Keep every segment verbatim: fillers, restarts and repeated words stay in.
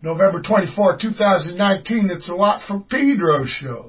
November twenty-fourth, two thousand nineteen. It's a Lot from Pedro show.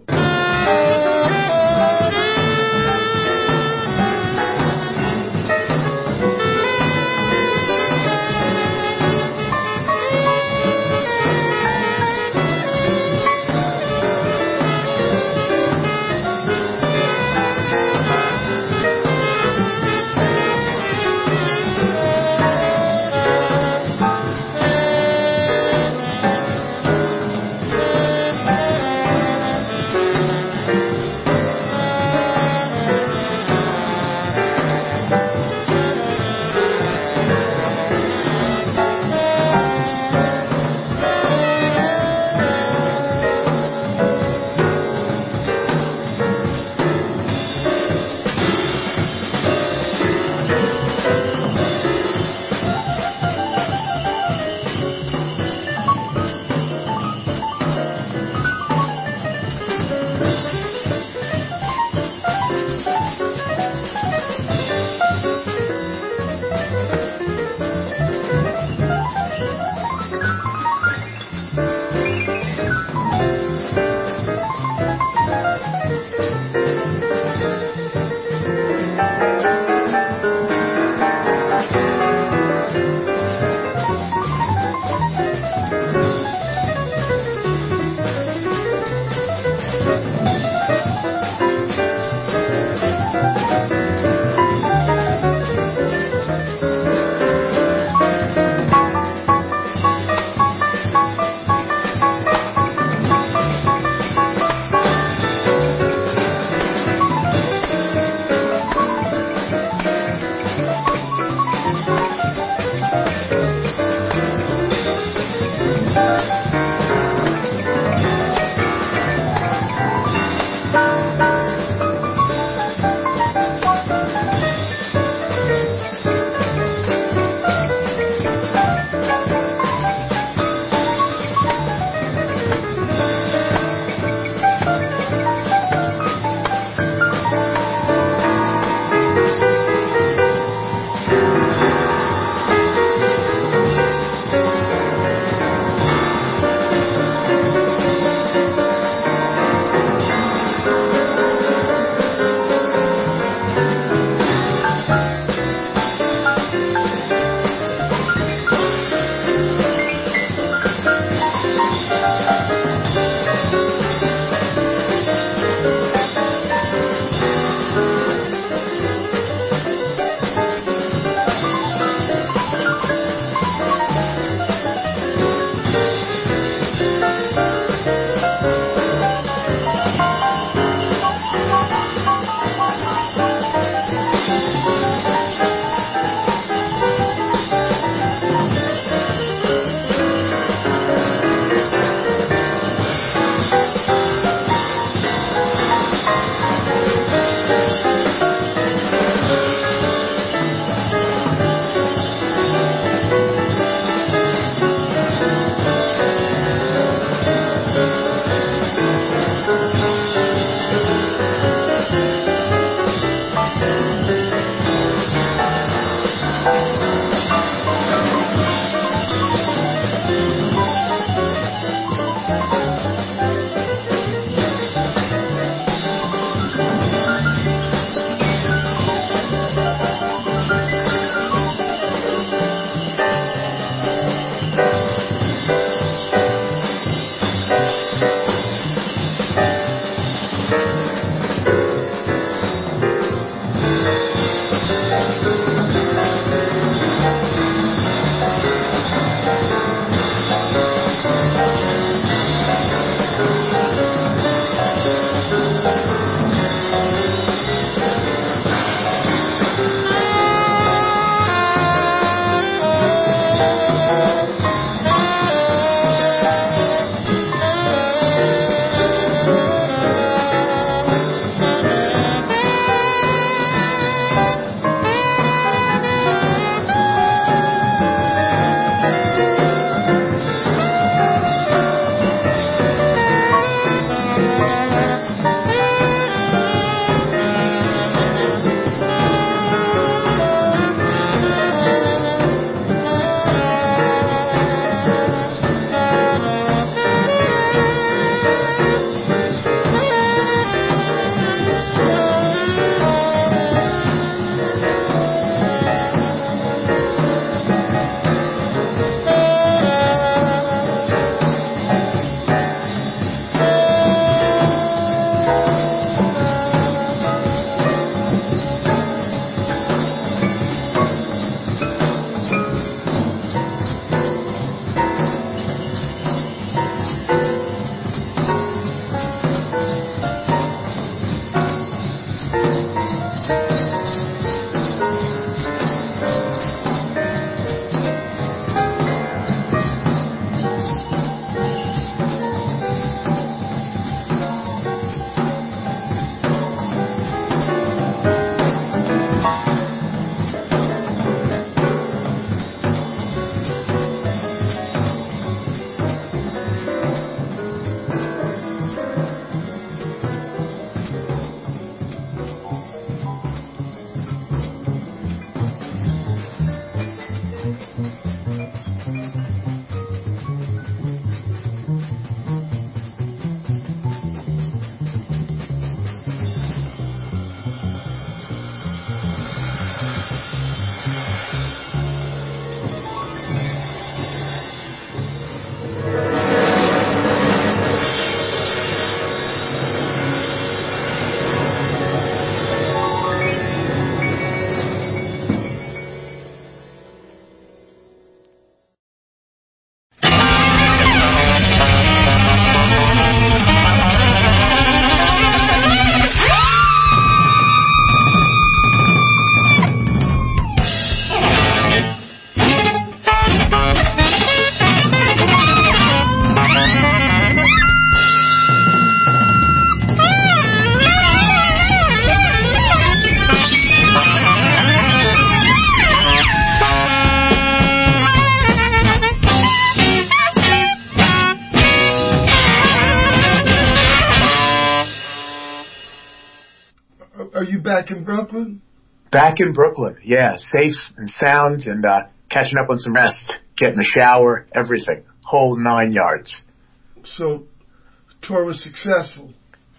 back in Brooklyn? Back in Brooklyn, yeah. Safe and sound and uh, catching up on some rest, getting a shower, everything. Whole nine yards. So, tour was successful.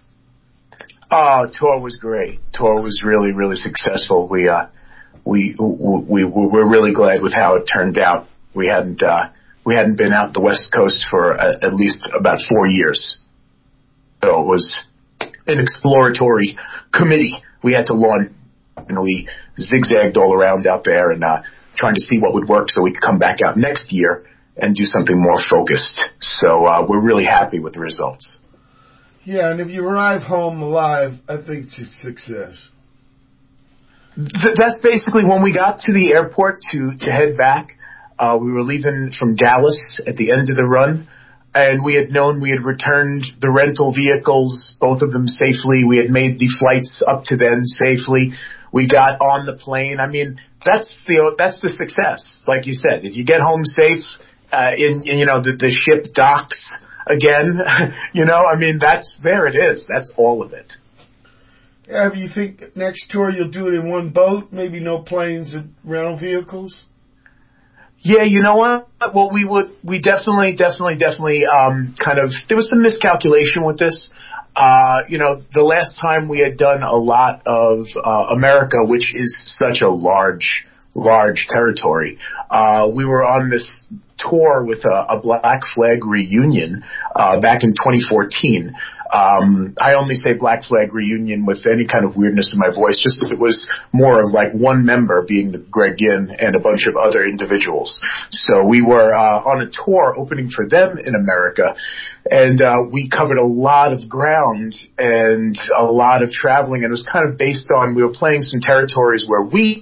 Oh, tour was great. Tour was really, really successful. We, uh, we, we, we were really glad with how it turned out. We hadn't, uh, we hadn't been out the West Coast for uh, at least about four years. So it was an exploratory committee. We had to launch, and we zigzagged all around out there and, uh, trying to see what would work so we could come back out next year and do something more focused. So, uh, we're really happy with the results. Yeah, and if you arrive home alive, I think it's a success. Th- that's basically when we got to the airport to, to head back. Uh, we were leaving from Dallas at the end of the run, and we had known we had returned the rental vehicles, both of them safely. We had made the flights up to them safely. We got on the plane. I mean, that's the that's the success. Like you said, if you get home safe, uh, in, in you know the, the ship docks again, you know, I mean, that's, there it is. That's all of it. Yeah, do you think next tour you'll do it in one boat? Maybe no planes and rental vehicles? Yeah, you know what? Well, we would, we definitely, definitely, definitely, um, kind of, there was some miscalculation with this. Uh, you know, the last time we had done a lot of, uh, America, which is such a large, large territory, uh, we were on this tour with a, a Black Flag reunion, uh, back in twenty fourteen. Um, I only say Black Flag reunion with any kind of weirdness in my voice, just if it was more of like one member being the Greg Ginn and a bunch of other individuals. So we were, uh, on a tour opening for them in America, and, uh, we covered a lot of ground and a lot of traveling, and it was kind of based on, we were playing some territories where we,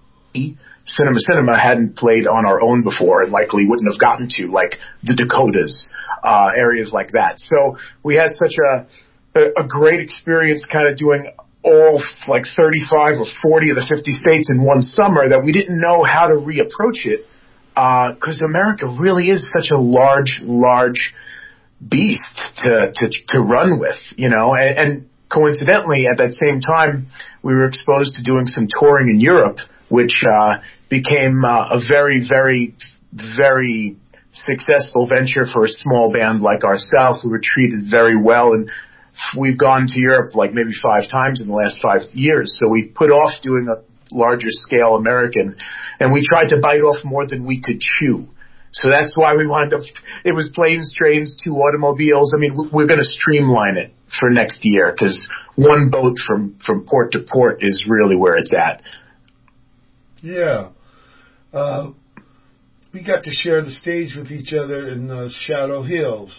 Cinema Cinema, hadn't played on our own before and likely wouldn't have gotten to, like the Dakotas, uh, areas like that. So we had such a, a, a great experience kind of doing all like thirty-five or forty of the fifty states in one summer that we didn't know how to reapproach it, uh, cause America really is such a large, large beast to, to, to run with, you know, and, and coincidentally at that same time we were exposed to doing some touring in Europe, which, uh, became, uh, a very, very, very successful venture for a small band like ourselves. We were treated very well, and we've gone to Europe like maybe five times in the last five years. So we put off doing a larger scale American, and we tried to bite off more than we could chew. So that's why we wound up, it was planes, trains, two automobiles. I mean, we're going to streamline it for next year because one boat from, from port to port is really where it's at. Yeah. Uh, we got to share the stage with each other in uh, Shadow Hills.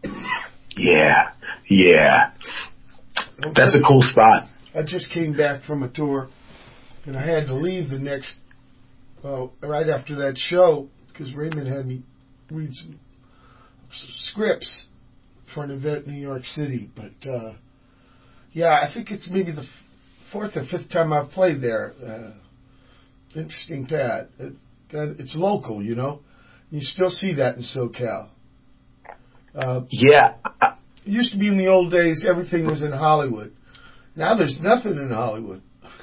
Yeah, yeah. That's a cool spot. I just came back from a tour, and I had to leave the next, uh, right after that show, because Raymond had me read some, some scripts for an event in New York City. But, uh, yeah, I think it's maybe the f- fourth or fifth time I've played there. Uh, interesting pad. It, it's local, you know. You still see that in SoCal. Uh, yeah. It used to be in the old days, everything was in Hollywood. Now there's nothing in Hollywood.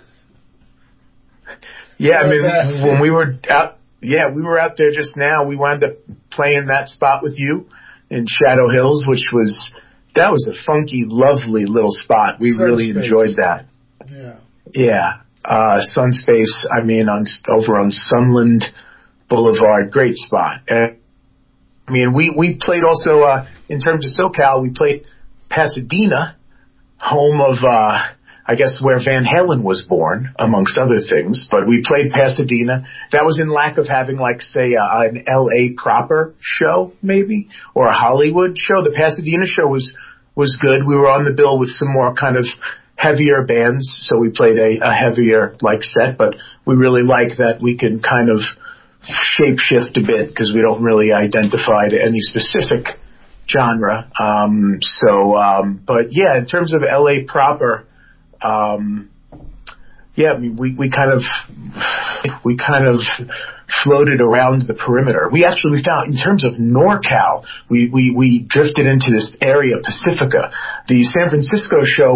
Yeah, I mean, when we were out, yeah, we were out there just now. We wound up playing that spot with you in Shadow Hills, which was, that was a funky, lovely little spot. We Sun really Space. enjoyed that. Yeah. Yeah. Uh, Sun Space, I mean, on, over on Sunland Boulevard, great spot. And, I mean, we, we played also, uh, in terms of SoCal, we played Pasadena, home of, uh, I guess where Van Halen was born, amongst other things. But we played Pasadena. That was in lack of having, like, say, uh, an L A proper show, maybe, or a Hollywood show. The Pasadena show was, was good. We were on the bill with some more kind of heavier bands, so we played a, a heavier, like, set. But we really like that we can kind of shape shift a bit because we don't really identify to any specific genre. Um, so, um, but yeah, in terms of L A proper, um, yeah, I mean, we, we kind of, we kind of floated around the perimeter. We actually found, in terms of NorCal, we, we, we drifted into this area, Pacifica. The San Francisco show was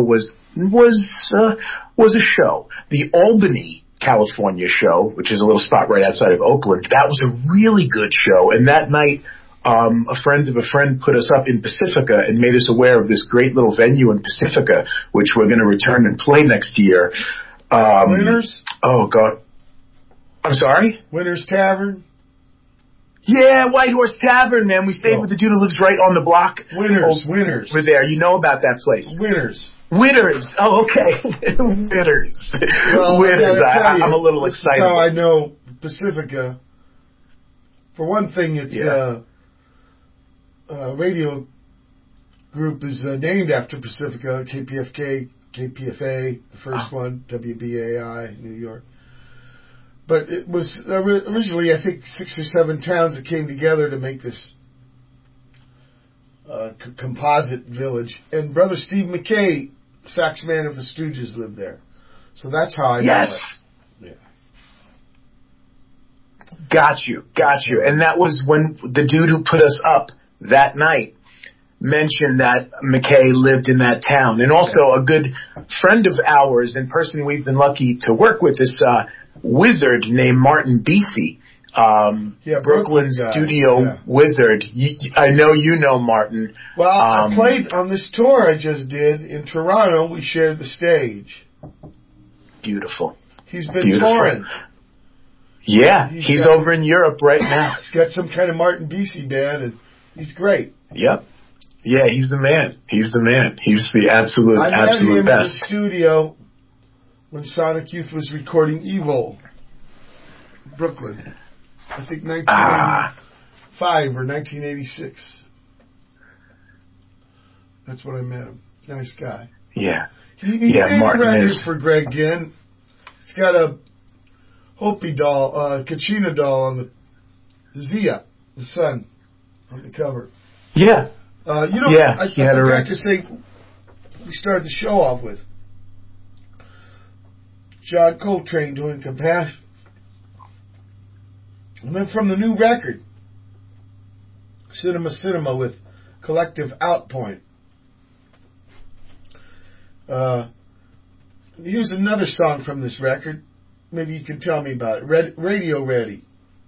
was uh, was a show. The Albany, California show, which is a little spot right outside of Oakland, that was a really good show. And that night, um, a friend of a friend put us up in Pacifica and made us aware of this great little venue in Pacifica, which we're going to return and play next year. Um, Winners? Oh, God. I'm sorry? Winners Tavern? Yeah, White Horse Tavern, man. We stayed oh. with the dude who lives right on the block. Winners, oh, Winners. We're there. You know about that place. Winners. Winners. Oh, okay. Winners. Well, Winners. I, I, I'm a little excited. That's how I know Pacifica. For one thing, its yeah. uh, uh, radio group is uh, named after Pacifica, K P F K, K P F A, the first oh. one, W B A I, New York. But it was originally, I think, six or seven towns that came together to make this uh, c- composite village. And Brother Steve McKay, sax man of the Stooges, lived there. So that's how I yes. know it. Yeah. Got you. Got you. And that was when the dude who put us up that night mentioned that McKay lived in that town. And also a good friend of ours and person we've been lucky to work with is uh, wizard named Martin Beasy, um, yeah, Brooklyn Brooklyn studio yeah. wizard. You, I know you know Martin. Well, um, I played on this tour I just did in Toronto. We shared the stage. Beautiful. He's been Beautiful. touring. Yeah, he's, he's got, over in Europe right now. He's got some kind of Martin Beasy band, and he's great. Yep. Yeah, he's the man. He's the man. He's the absolute, I absolute met him best. in the studio when Sonic Youth was recording Evil, Brooklyn. I think nineteen eighty-five ah. or nineteen eighty-six. That's when I met him. Nice guy. Yeah. He, he yeah, made Martin a record is. for Greg Ginn. He's got a Hopi doll, uh, Kachina doll on the Zia, the son, on the cover. Yeah. Uh, you know, yeah, I, he I had forgot a to say, we started the show off with John Coltrane doing Compassion. And then from the new record, Cinema Cinema with Collective Outpoint. Uh, here's another song from this record. Maybe you can tell me about it. Red, Radio Ready.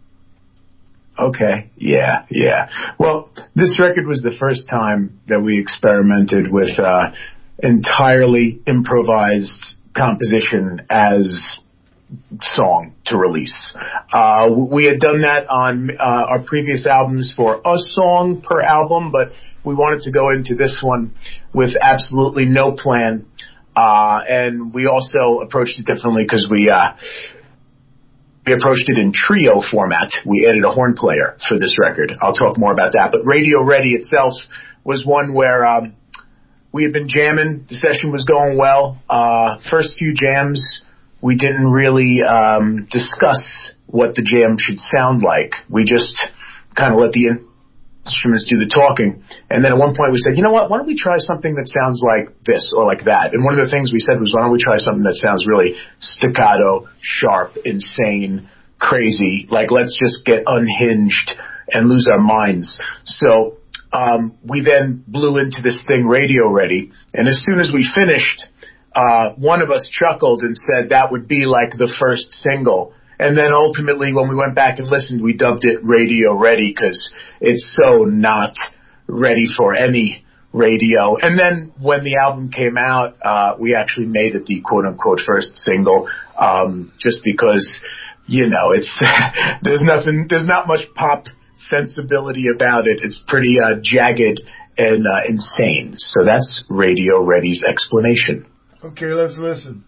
Okay, yeah, yeah. Well, this record was the first time that we experimented with uh, entirely improvised composition as song to release. Uh, we had done that on uh, our previous albums for a song per album, but we wanted to go into this one with absolutely no plan. Uh, and we also approached it differently because we, uh, we approached it in trio format. We added a horn player for this record. I'll talk more about that. But Radio Ready itself was one where um, we had been jamming. The session was going well. Uh, first few jams, we didn't really um, discuss what the jam should sound like. We just kind of let the instruments do the talking. And then at one point we said, you know what, why don't we try something that sounds like this or like that? And one of the things we said was, why don't we try something that sounds really staccato, sharp, insane, crazy? Like, let's just get unhinged and lose our minds. So um, we then blew into this thing, Radio Ready. And as soon as we finished, uh, one of us chuckled and said that would be like the first single. And then ultimately, when we went back and listened, we dubbed it Radio Ready because it's so not ready for any radio. And then when the album came out, uh, we actually made it the quote-unquote first single, um, just because, you know, it's there's nothing, there's not much pop sensibility about it. It's pretty uh, jagged and uh, insane. So that's Radio Ready's explanation. Okay, let's listen.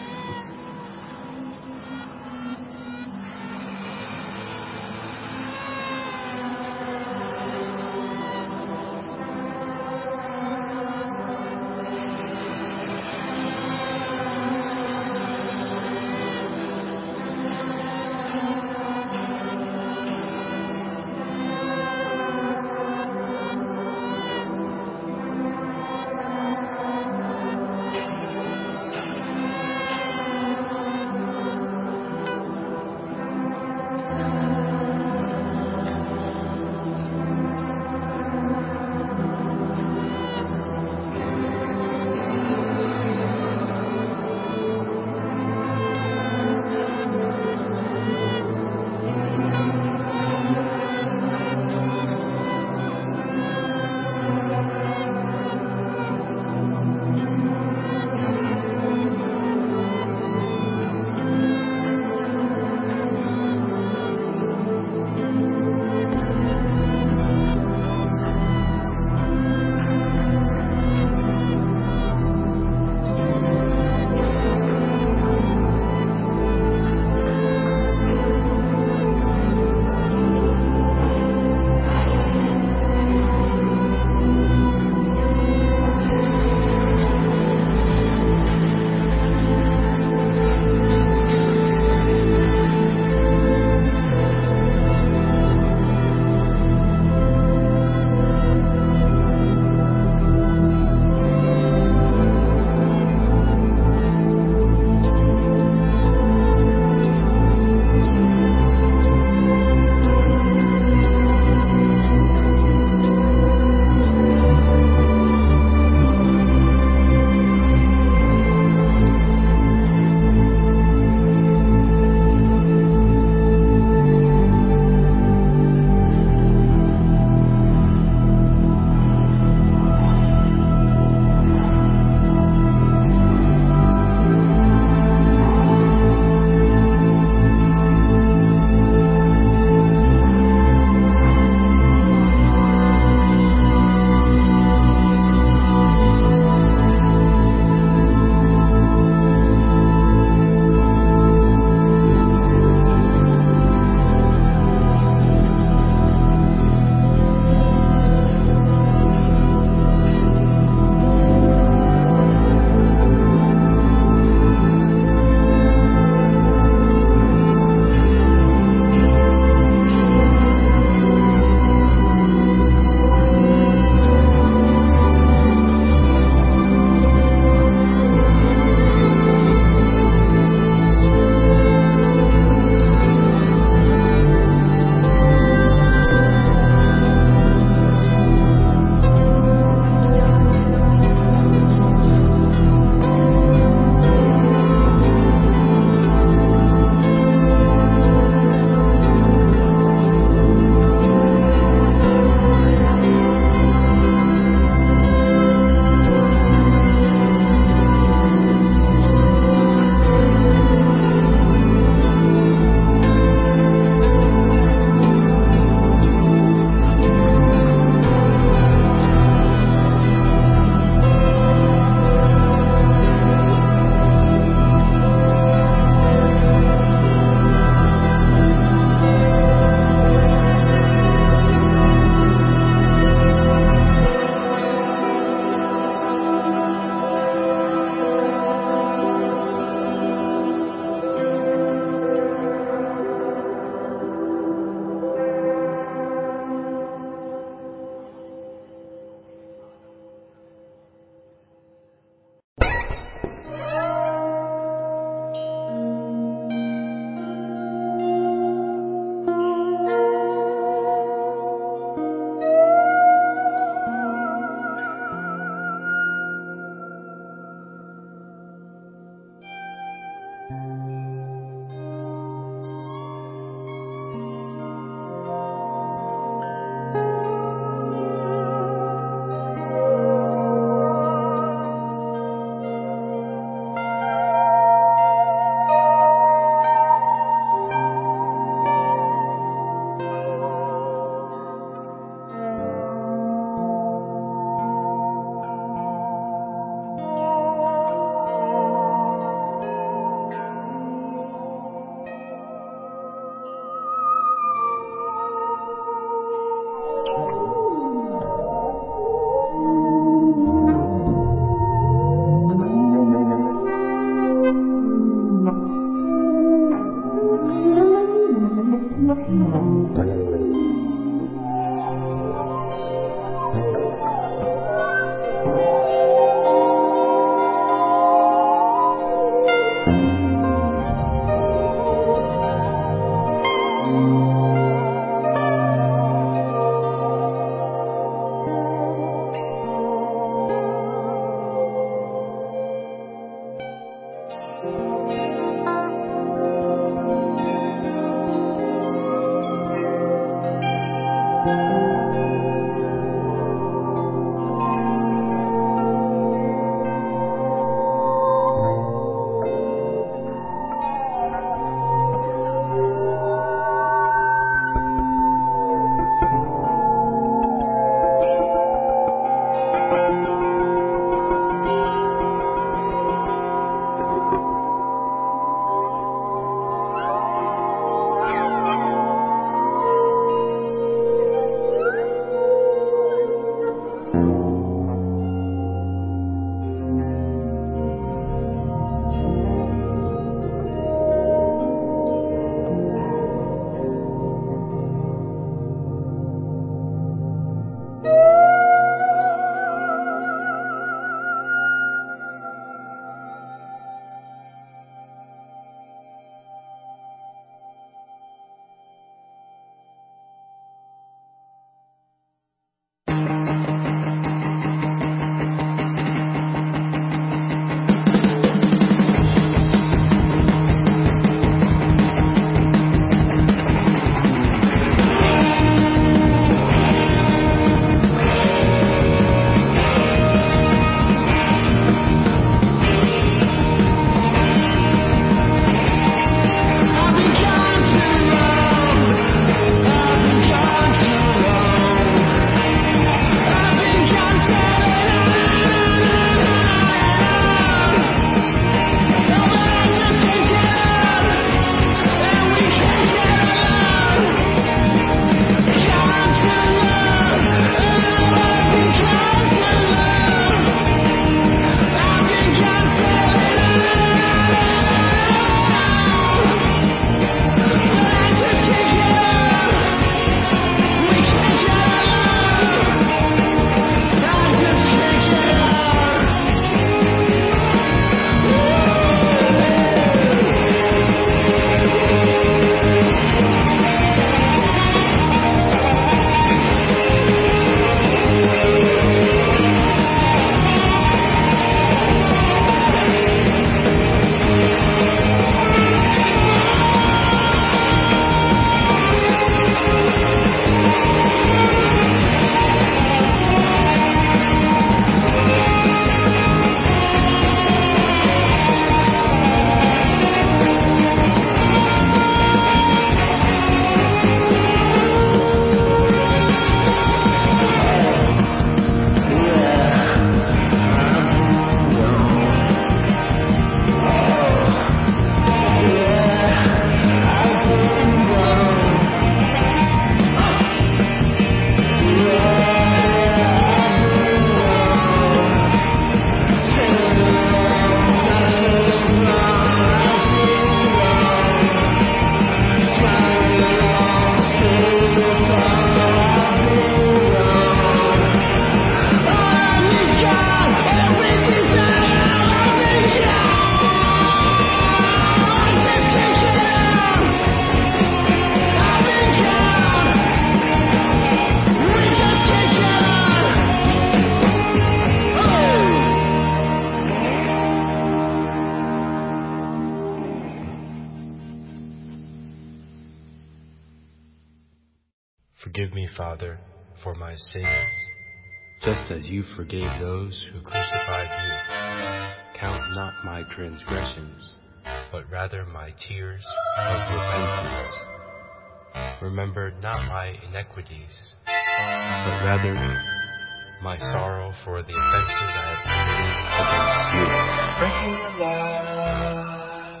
me, Father, for my sins, just as you forgave those who crucified you. Count not my transgressions, but rather my tears of repentance. Remember not my iniquities, but rather my sorrow for the offenses I have committed against you. Breaking the law,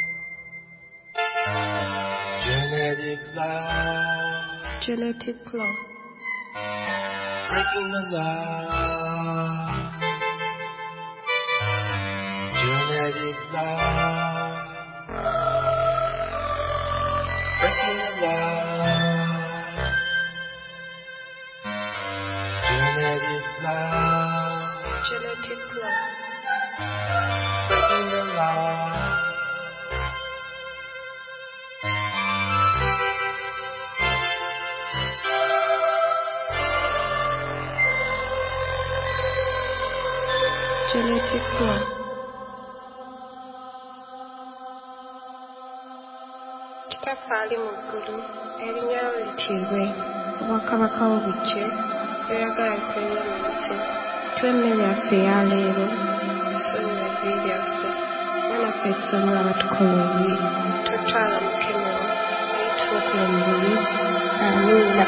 genetic law, genetic law. Breaking the law, genetic law, breaking the law, genetic law, genetic law, breaking the law. Genetic law. Kitafali mukuru erinnya litibwe obwakabaka w'obuggye bweyagala kwenya mu nsi twemmere yaffe eya leero tusonyiwe ebibi byaffe banaffe tusonyiwe abatukola ebibi totwala mukemero naye tuokole mu bubi amiina.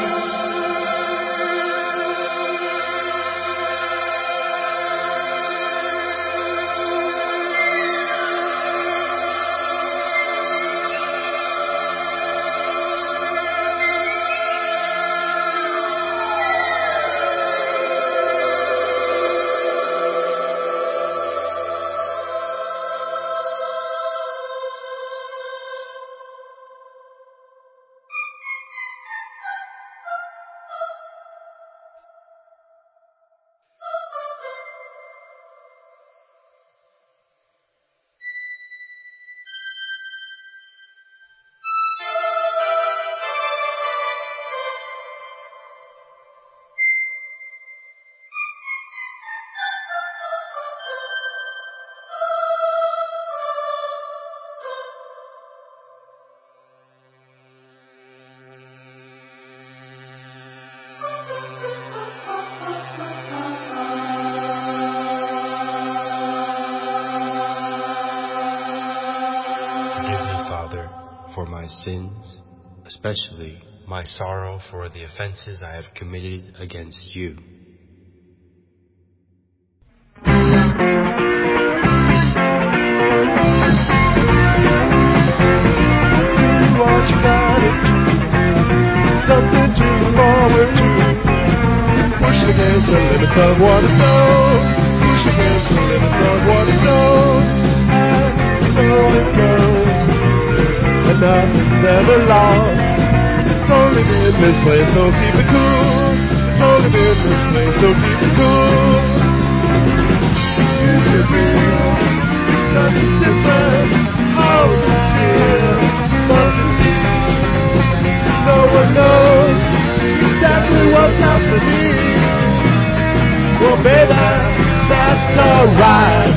For my sins, especially my sorrow for the offenses I have committed against you. What you gotta do, something to look forward to. Pushing against the limits of what is known, pushing against the limits of what is known, and so it goes. And nothing's ever lost. It's only been this way, so keep it cool. It's only been this way, so keep it cool. Is it real? Nothing's different. How sincere must it be? No one knows exactly what's happening. Well, baby, that's alright.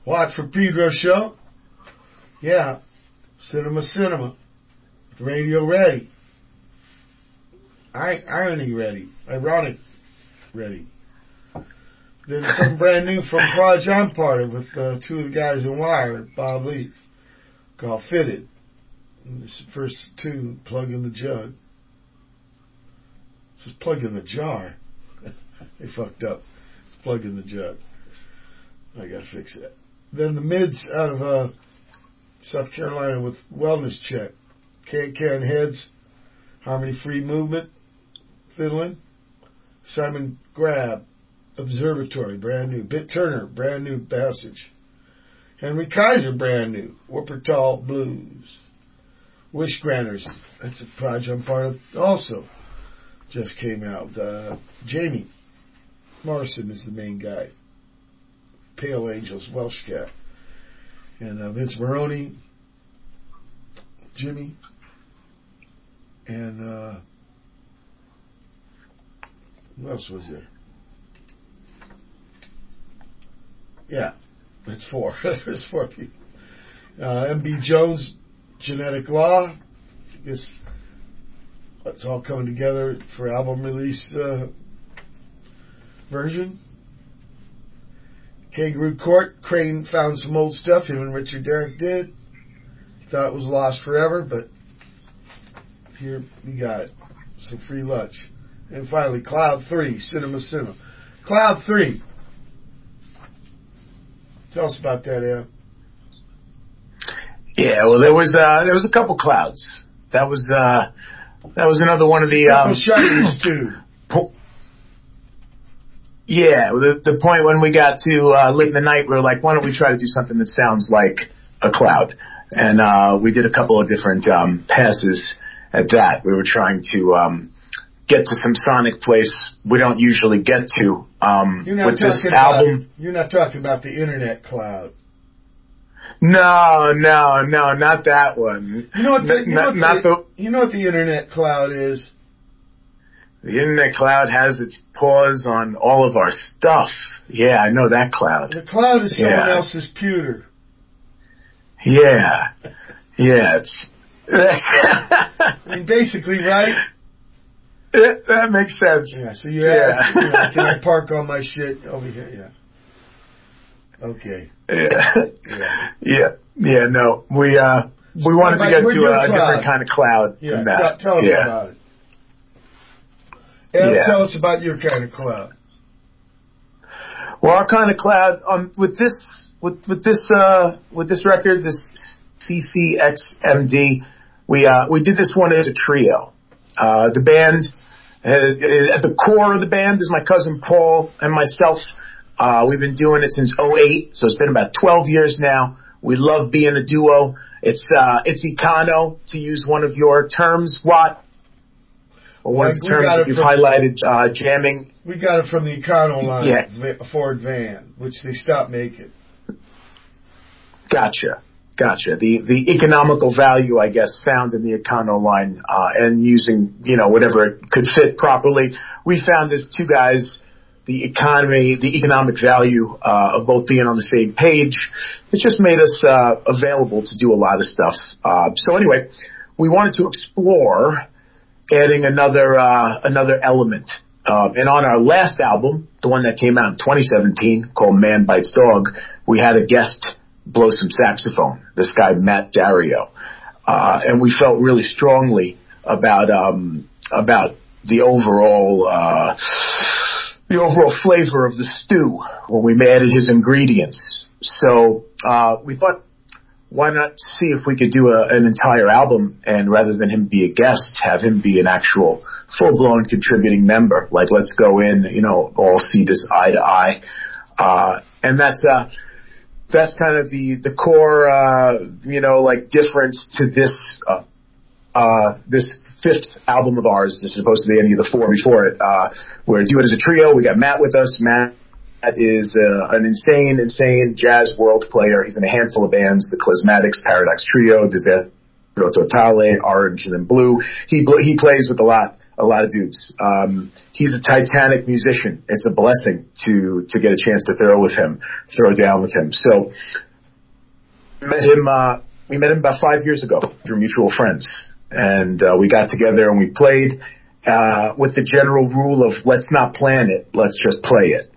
Watt for Pedro show. Yeah. Cinema Cinema. Radio ready. I, irony ready. Ironic ready. Then something brand new from the project I'm part of with uh, two of the guys in Wire, Bob Lee, called Fitted. And this first tune, Plug in the Jug. This is Plug in the Jar. They fucked up. It's Plug in the Jug. I gotta fix that. Then the mids out of uh, South Carolina with Wellness Check. Can Can Heads, Harmony Free Movement, Fiddling. Simon Grab, Observatory, brand new. Bit Turner, brand new Passage. Henry Kaiser, brand new. Wuppertal Blues. Wish Granters, that's a project I'm part of also. Just came out. Uh, Jamie Morrison is the main guy. Pale Angels, Welsh cat. And uh, Vince Maroney, Jimmy, and uh, who else was there? Yeah, that's four. There's four people. Uh, M B Jones, Genetic Law. I guess it's all coming together for album release uh, version. Kangaroo Court, Crane found some old stuff. Him and Richard Derrick did. He thought it was lost forever, but here we got it. Some free lunch. And finally, Cloud three, Cinema Cinema. Cloud three. Tell us about that, Ed. Yeah, well, there was uh, there was a couple clouds. That was uh, that was another one of the um, shutters too. Po- yeah, the the point when we got to uh, late in the night, we were like, why don't we try to do something that sounds like a cloud? And uh, we did a couple of different um, passes at that. We were trying to um, get to some sonic place we don't usually get to um, with this album. About, you're not talking about the internet cloud. No, no, no, not that one. You know what the, N- you know what not the, the, you know what the internet cloud is? The internet cloud has its paws on all of our stuff. Yeah, I know that cloud. The cloud is someone yeah. else's pewter. Yeah. Yeah, it's... I mean, basically, right? It, that makes sense. Yeah, so you ask, yeah. you know, can I park all my shit over here? Yeah. Okay. Yeah. Yeah. Yeah. Yeah, no. We, uh, we so wanted to get to a, a different kind of cloud yeah. than that. T- tell us yeah. about it. Adam, yeah. tell us about your kind of cloud. Well, our kind of cloud, um, with this, with, with this, uh, with this record, this C C X M D, we, uh, we did this one as a trio. Uh, the band, uh, at the core of the band is my cousin Paul and myself. Uh, we've been doing it since oh eight, so it's been about twelve years now. We love being a duo. It's, uh, it's econo, to use one of your terms, Watt. Or one like of the terms that you've highlighted, uh, jamming. We got it from the Econo line, yeah. Ford van, which they stopped making. Gotcha. Gotcha. The the economical value, I guess, found in the Econo line, uh, and using, you know, whatever it could fit properly. We found as two guys, the economy, the economic value, uh, of both being on the same page. It just made us, uh, available to do a lot of stuff. Uh, so anyway, we wanted to explore adding another, uh, another element. Uh, and on our last album, the one that came out in twenty seventeen called Man Bites Dog, we had a guest blow some saxophone, this guy Matt Dario. Uh, and we felt really strongly about, um, about the overall, uh, the overall flavor of the stew when we added his ingredients. So, uh, we thought, why not see if we could do a, an entire album, and rather than him be a guest, have him be an actual full-blown contributing member. Like, let's go in, you know, all see this eye to eye. Uh, and that's, uh, that's kind of the, the core, uh, you know, like difference to this, uh, uh, this fifth album of ours. As opposed to be any of the four before it. Uh, we're doing it as a trio. We got Matt with us. Matt is uh, an insane, insane jazz world player. He's in a handful of bands: the Klezmatics, Paradox Trio, Desert Totale, Orange and then Blue. He he plays with a lot a lot of dudes. Um, he's a titanic musician. It's a blessing to to get a chance to throw with him, throw down with him. So met him. Uh, we met him about five years ago through mutual friends, and uh, we got together and we played uh, with the general rule of let's not plan it, let's just play it.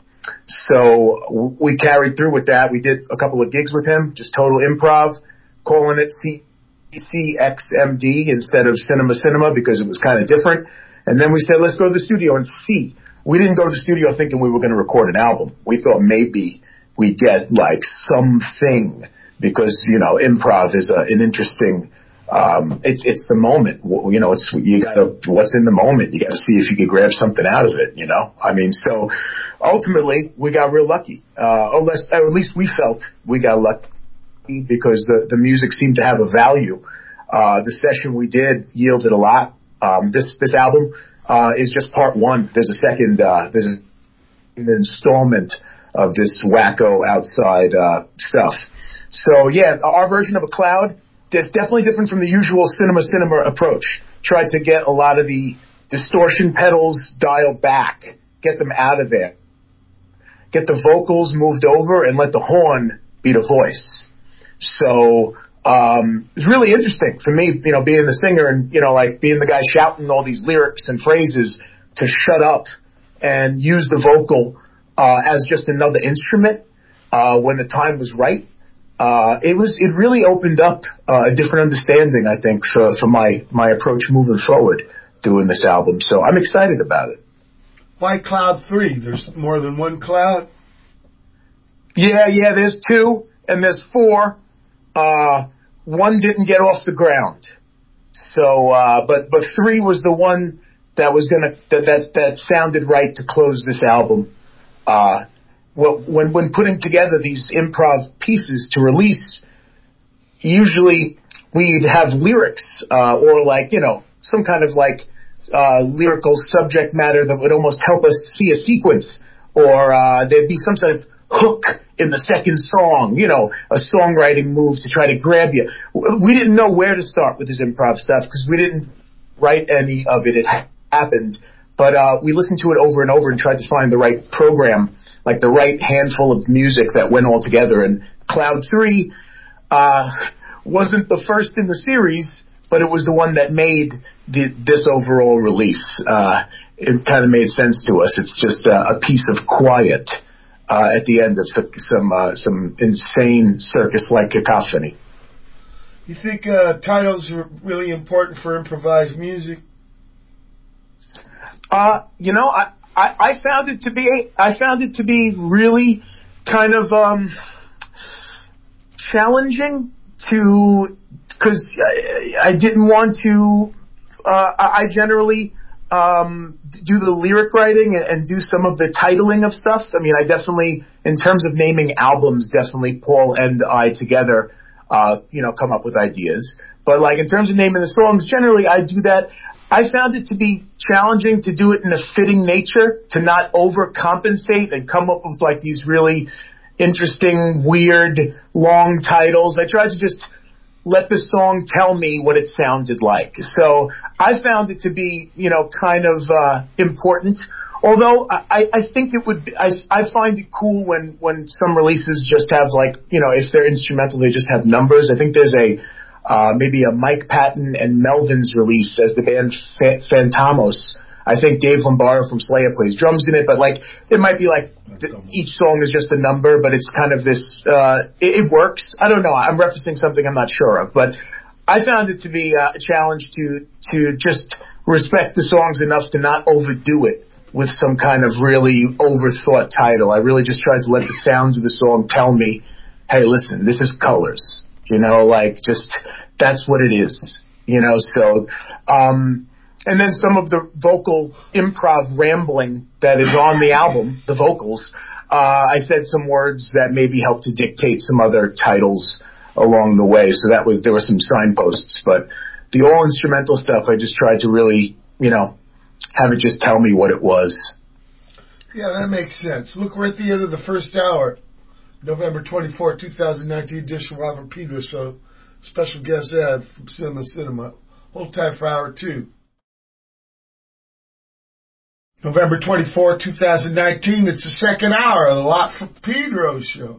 So we carried through with that. We did a couple of gigs with him, just total improv, calling it C C X M D instead of Cinema Cinema because it was kind of different. And then we said, let's go to the studio and see. We didn't go to the studio thinking we were going to record an album. We thought maybe we'd get like something because, you know, improv is a, an interesting, um, it's, it's the moment, you know, it's, you gotta, what's in the moment? You gotta see if you could grab something out of it, you know? I mean, so ultimately we got real lucky. Uh, or less, or at least we felt we got lucky because the, the music seemed to have a value. Uh, the session we did yielded a lot. Um, this, this album, uh, is just part one. There's a second, uh, there's an installment of this wacko outside, uh, stuff. So yeah, our version of a cloud is definitely different from the usual Cinema Cinema approach. Tried to get a lot of the distortion pedals dialed back, get them out of there, get the vocals moved over and let the horn be the voice. So, um, it was really interesting for me, you know, being the singer and, you know, like being the guy shouting all these lyrics and phrases to shut up and use the vocal, uh, as just another instrument, uh, when the time was right. Uh, it was, it really opened up, uh, a different understanding, I think, for, for my, my approach moving forward doing this album. So I'm excited about it. Why Cloud three? There's more than one cloud? Yeah, yeah, there's two and there's four. Uh, one didn't get off the ground. So, uh, but, but three was the one that was gonna, that, that, that sounded right to close this album. Uh, well, when, when putting together these improv pieces to release, usually we'd have lyrics, uh, or like, you know, some kind of like, uh, lyrical subject matter that would almost help us see a sequence, or, uh, there'd be some sort of hook in the second song, you know, a songwriting move to try to grab you. We didn't know where to start with this improv stuff because we didn't write any of it. It ha- happened. But uh, we listened to it over and over and tried to find the right program, like the right handful of music that went all together. And Cloud three uh, wasn't the first in the series, but it was the one that made the, this overall release. Uh, it kind of made sense to us. It's just a, a piece of quiet Uh, at the end of some some, uh, some insane circus-like cacophony. You think uh, titles are really important for improvised music? Uh, you know, I, I, I found it to be I found it to be really kind of um, challenging to because I, I didn't want to. Uh, I generally. Um, do the lyric writing and, and do some of the titling of stuff. I mean, I definitely, in terms of naming albums, definitely Paul and I together, uh, you know, come up with ideas. But like in terms of naming the songs, generally I do that. I found it to be challenging to do it in a fitting nature, to not overcompensate and come up with like these really interesting, weird, long titles. I tried to just let the song tell me what it sounded like. So I found it to be, you know, kind of uh, important. Although I, I think it would be, I, I find it cool when, when some releases just have like, you know, if they're instrumental, they just have numbers. I think there's a, uh, maybe a Mike Patton and Melvin's release as the band F- Fantamos. I think Dave Lombardo from Slayer plays drums in it, but like, it might be like th- each song is just a number, but it's kind of this, uh, it, it works. I don't know. I'm referencing something I'm not sure of, but I found it to be uh, a challenge to, to just respect the songs enough to not overdo it with some kind of really overthought title. I really just tried to let the sounds of the song tell me, hey, listen, this is Colors, you know, like just, that's what it is, you know, so, um, and then some of the vocal improv rambling that is on the album, the vocals, uh, I said some words that maybe helped to dictate some other titles along the way. So that was, there were some signposts, but the all instrumental stuff, I just tried to really, you know, have it just tell me what it was. Yeah, that makes sense. Look, we're at the end of the first hour, November twenty-fourth, twenty nineteen edition Robert Peters Show. Special guest Ed from Cinema Cinema. Hold tight for hour two. November twenty-fourth, twenty nineteen. It's the second hour of the Lot for Pedro show.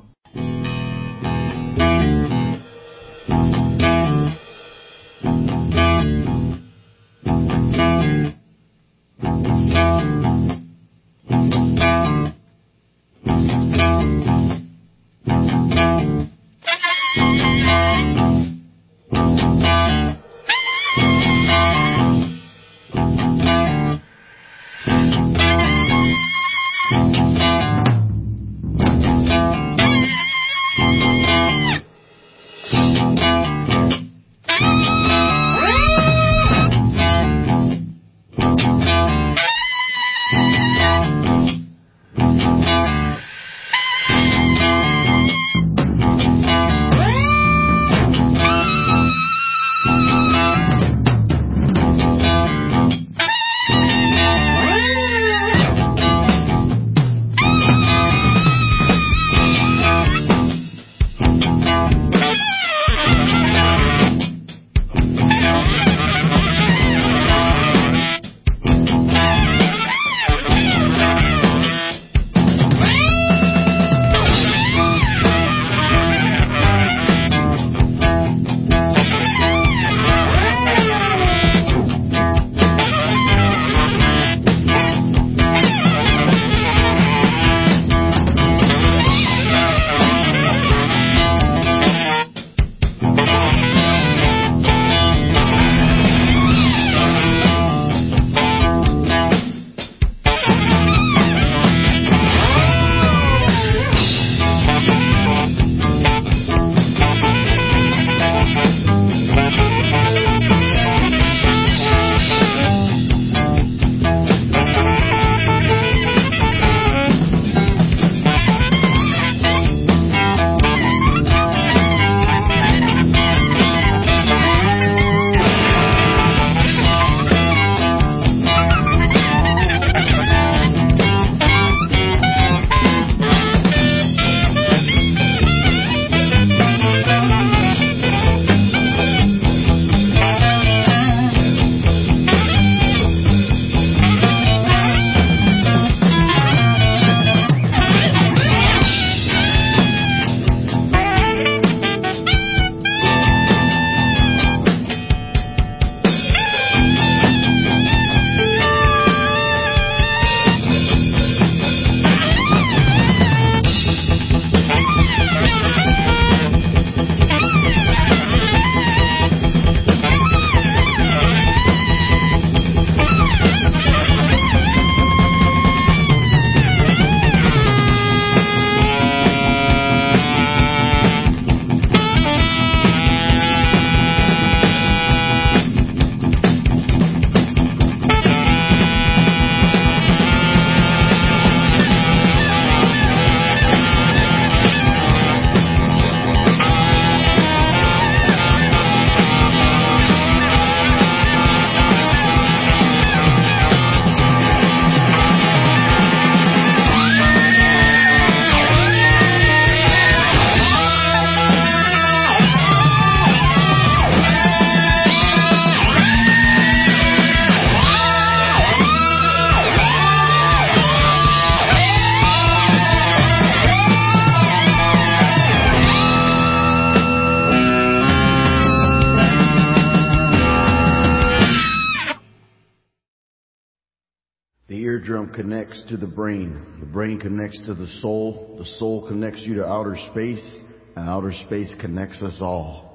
The eardrum connects to the brain. The brain connects to the soul. The soul connects you to outer space. And outer space connects us all.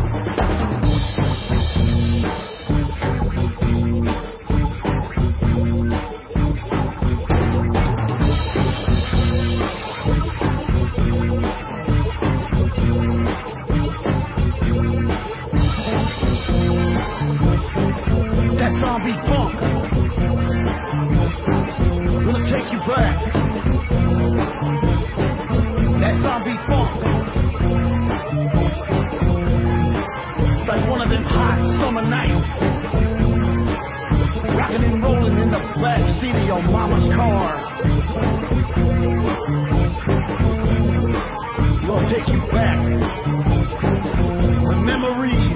That zombie funk will take you back. That zombie funk, it's like one of them hot summer nights, rocking and rolling in the back seat of your mama's car. We'll take you back. The memories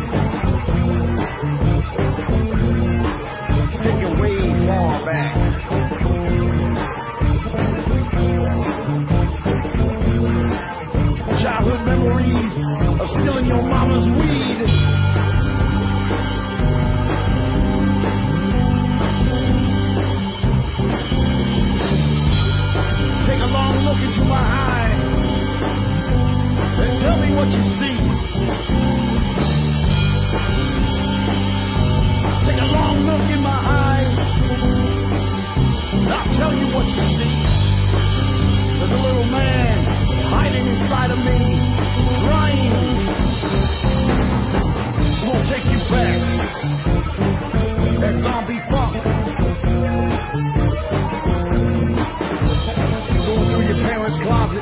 take you way far back. memories of stealing your mama's weed. Take a long look into my eyes and tell me what you see. Take a long look in my eyes and I'll tell you what you see. There's a little man hiding inside of me, crying. We'll take you back. That zombie funk. Going through your parents' closet.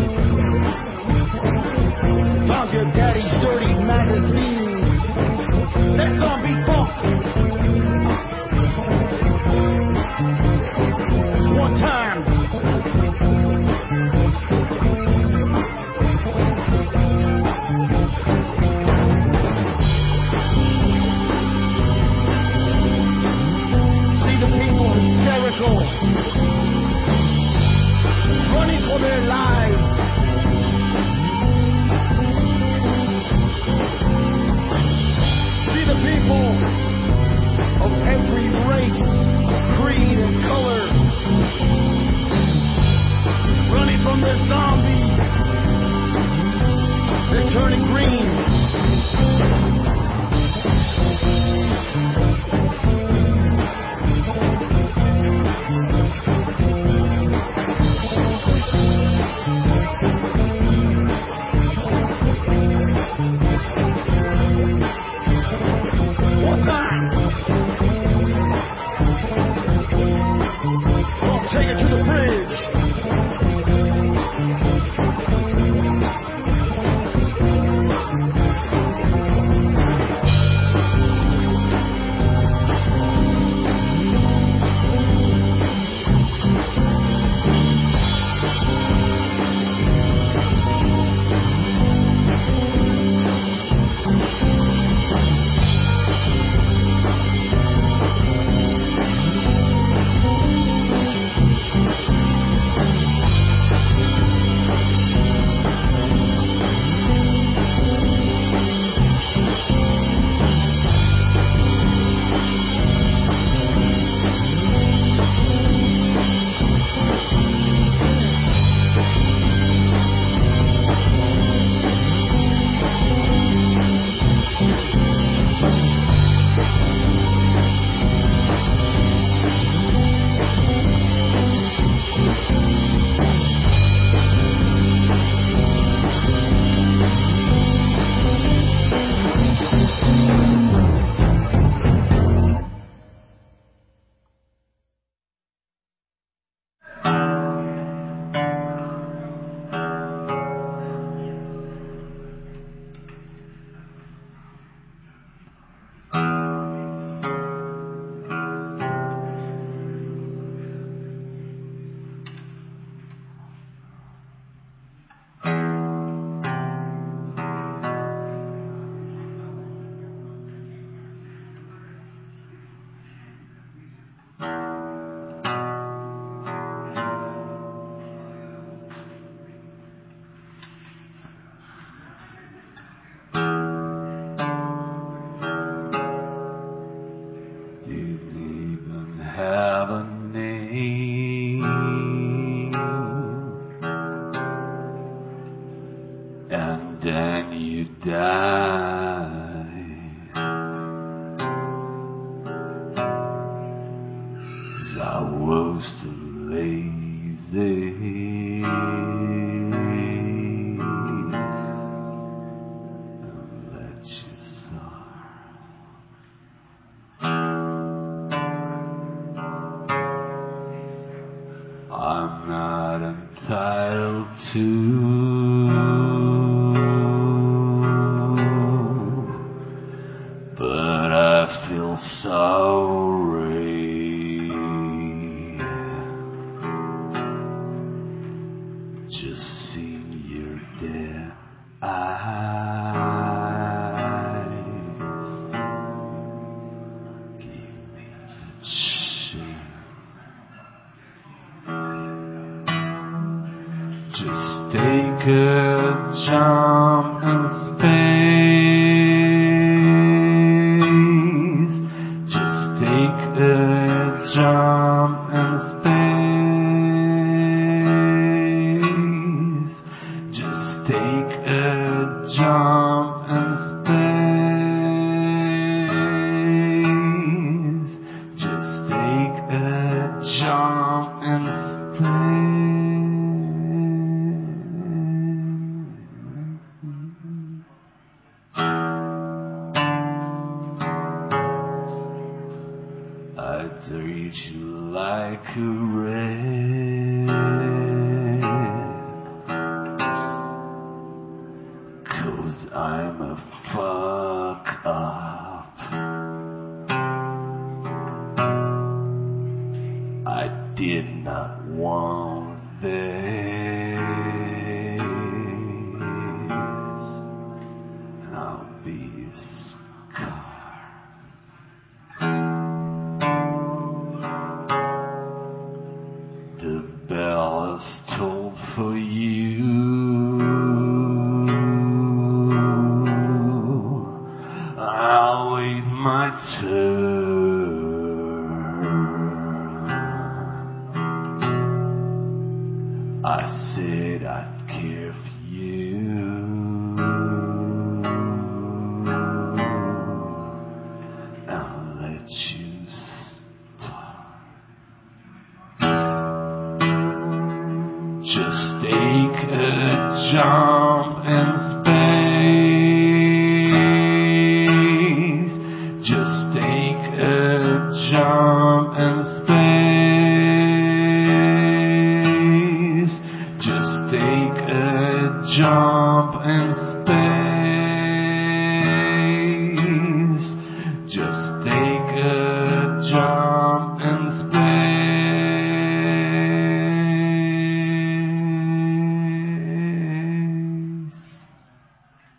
Found your daddy's dirty magazine. That zombie funk. One time. See the people hysterical, running for their lives. See the people of every race, creed, and color running from the zombies. They're turning green. One time. I'll take it to the bridge. Have a name, and then you die. 'Cause I was too lazy. Let you soar. I'm not entitled to, but I feel sorry. Just seeing your dead eyes give me the shame. Just take take a jump in space. Just take a jump in space. Just take a jump in space. Just take a jump in space. I'd treat you like a wreck, 'cause I'm a fuck up. I did not want this, and I'll be a scar. The bell is tolled for you. I'll wait my turn. I said I'd care for you. I'll let you start. Just take a jump in space. Just take a jump in space. Just take a jump in space. Just take a jump in space.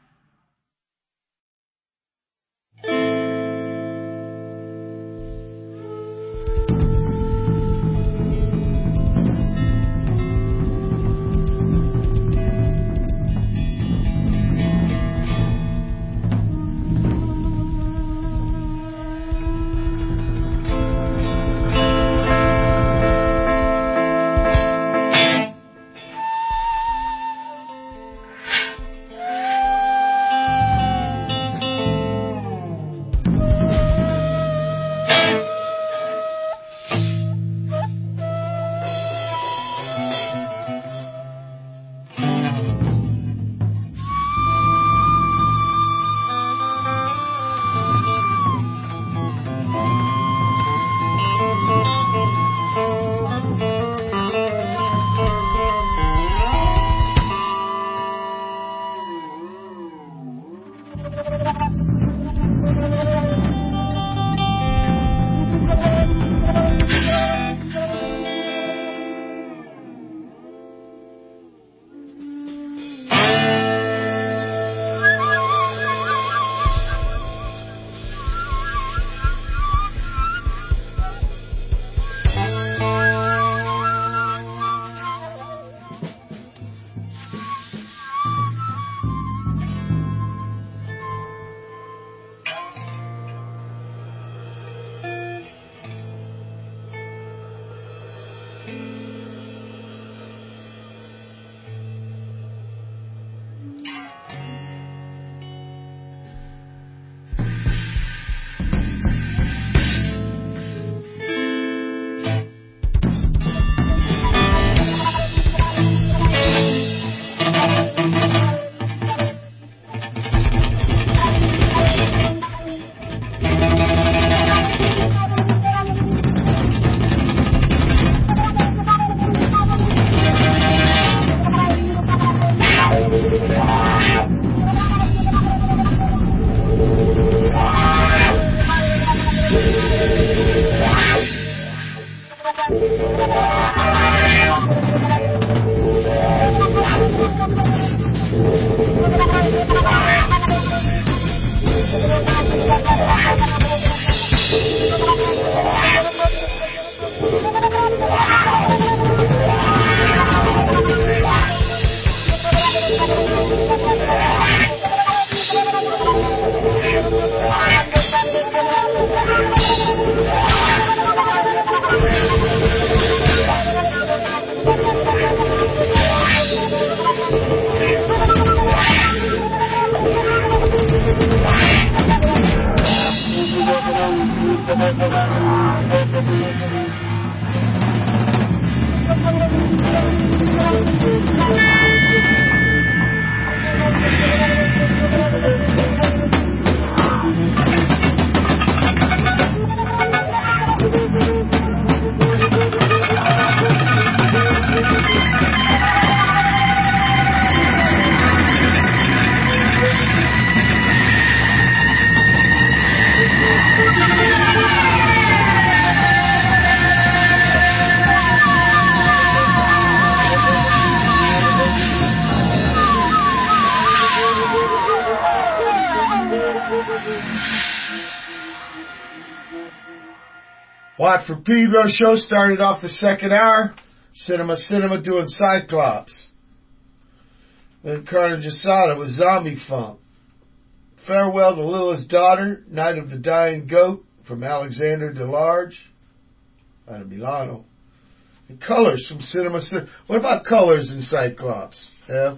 Watford Pedro show started off the second hour. Cinema Cinema doing Cyclops. Then Carnage Asada with Zombie Funk. Farewell to Lilith's Daughter, Night of the Dying Goat from Alexander DeLarge out of Milano. And Colors from Cinema Cinema. What about Colors in Cyclops? Yeah.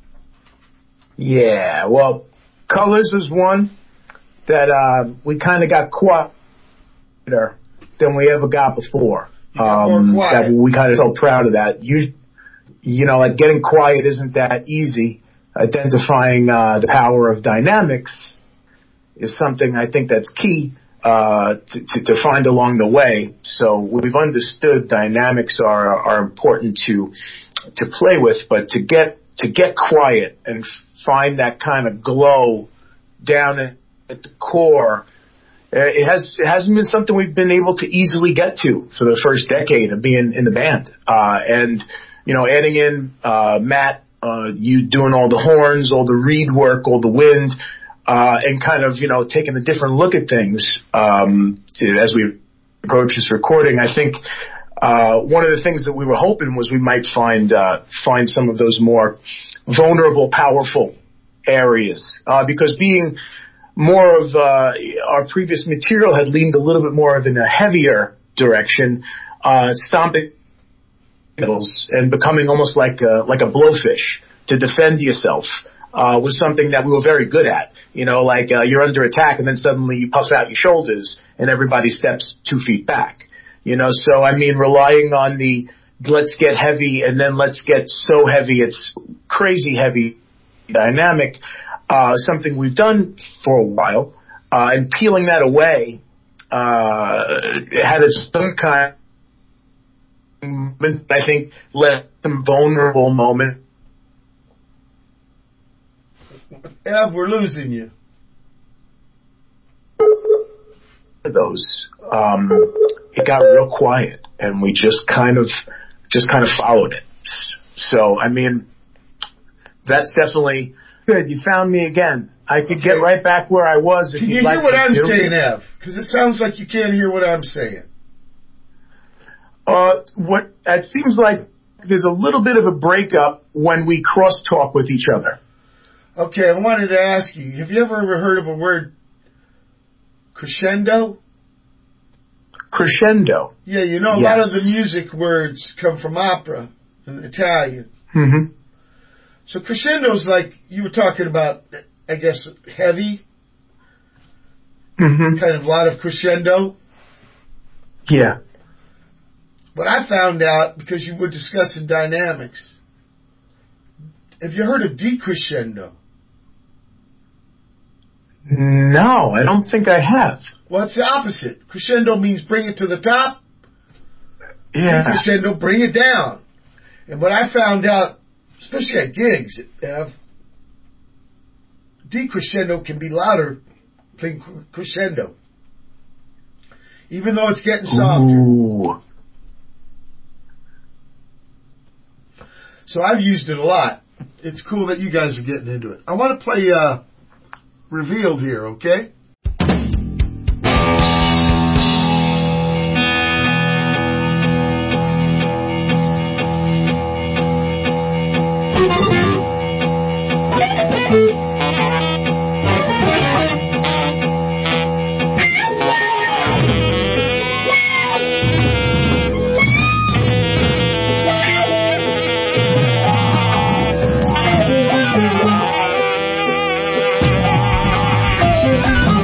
Yeah, well, Colors was one that uh, we kind of got quieter than we ever got before. Um, that we kind of so proud of that. You, you know, like getting quiet isn't that easy. Identifying uh, the power of dynamics is something I think that's key uh, to, to, to find along the way. So we've understood dynamics are are important to to play with, but to get to get quiet and find that kind of glow down at, at the core. It has it hasn't been something we've been able to easily get to for the first decade of being in the band. Uh, and, you know, adding in uh, Matt, uh, you doing all the horns, all the reed work, all the wind, uh, and kind of, you know, taking a different look at things um, as we approach this recording. I think uh, one of the things that we were hoping was we might find uh, find some of those more vulnerable, powerful areas. Uh, because being more of uh, our previous material had leaned a little bit more in a heavier direction, uh, stomping and becoming almost like a, like a blowfish to defend yourself uh, was something that we were very good at. You know, like uh, you're under attack and then suddenly you puff out your shoulders and everybody steps two feet back. You know, so I mean, relying on the let's get heavy and then let's get so heavy it's crazy heavy dynamic. Uh, something we've done for a while, uh, and peeling that away, uh, had its own kind of, I think, led some vulnerable moment. Ev, we're losing you. Those, um, it got real quiet, and we just kind of, just kind of followed it. So, I mean, that's definitely. Good, you found me again. I could okay. get right back where I was. If Can you like hear what I'm to. saying, Ev? Because it sounds like you can't hear what I'm saying. Uh, what it seems like there's a little bit of a breakup when we cross talk with each other. Okay, I wanted to ask you: have you ever heard of a word crescendo? Crescendo. Yeah, you know a yes. lot of the music words come from opera in Italian. Mm-hmm. So crescendo's like, you were talking about, I guess, heavy? Mm-hmm. Kind of a lot of crescendo? Yeah. What I found out, because you were discussing dynamics, have you heard of decrescendo? No, I don't think I have. Well, it's the opposite. Crescendo means bring it to the top. Yeah. Decrescendo, bring it down. And what I found out, especially at gigs, uh, decrescendo can be louder than crescendo, even though it's getting softer. Ooh. So I've used it a lot. It's cool that you guys are getting into it. I want to play uh, Revealed here, okay? Thank you.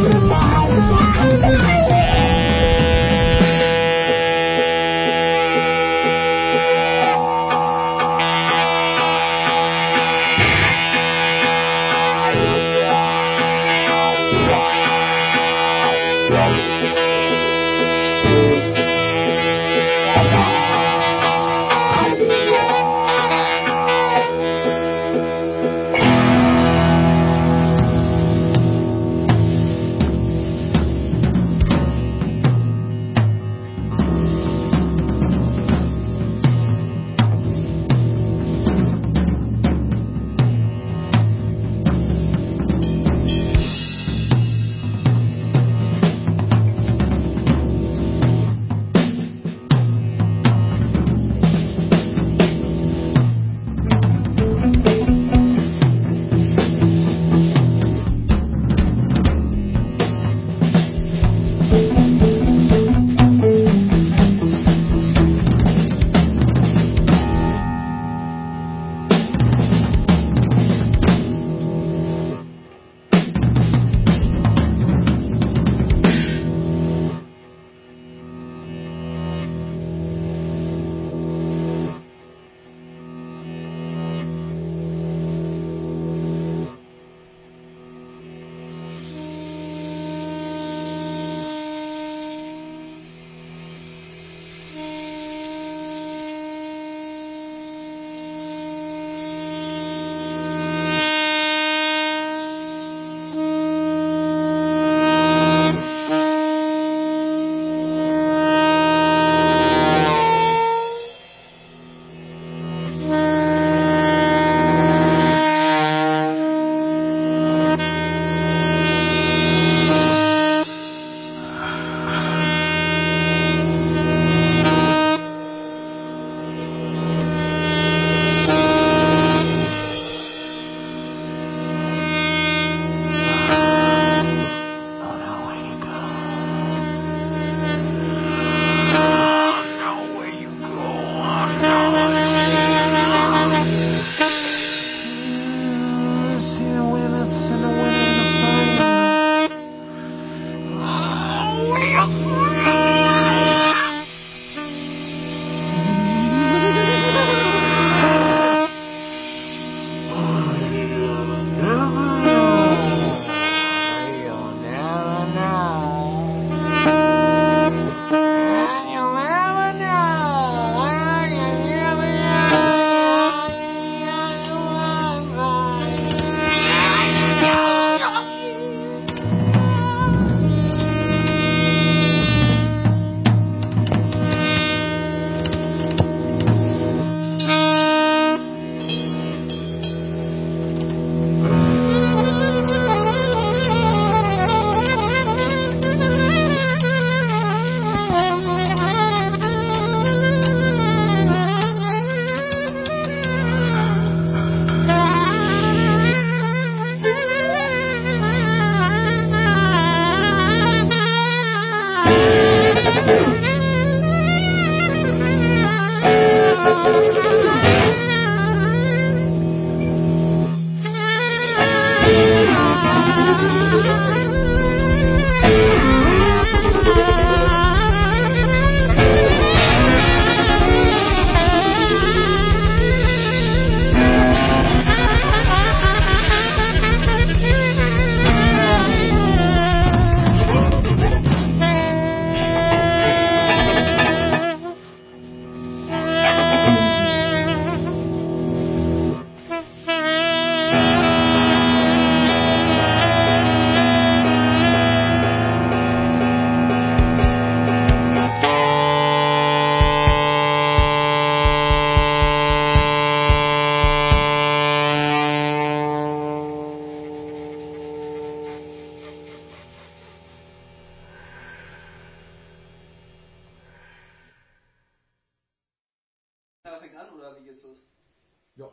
Everybody gets those. Yo.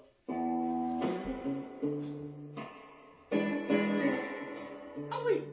Oh, wait.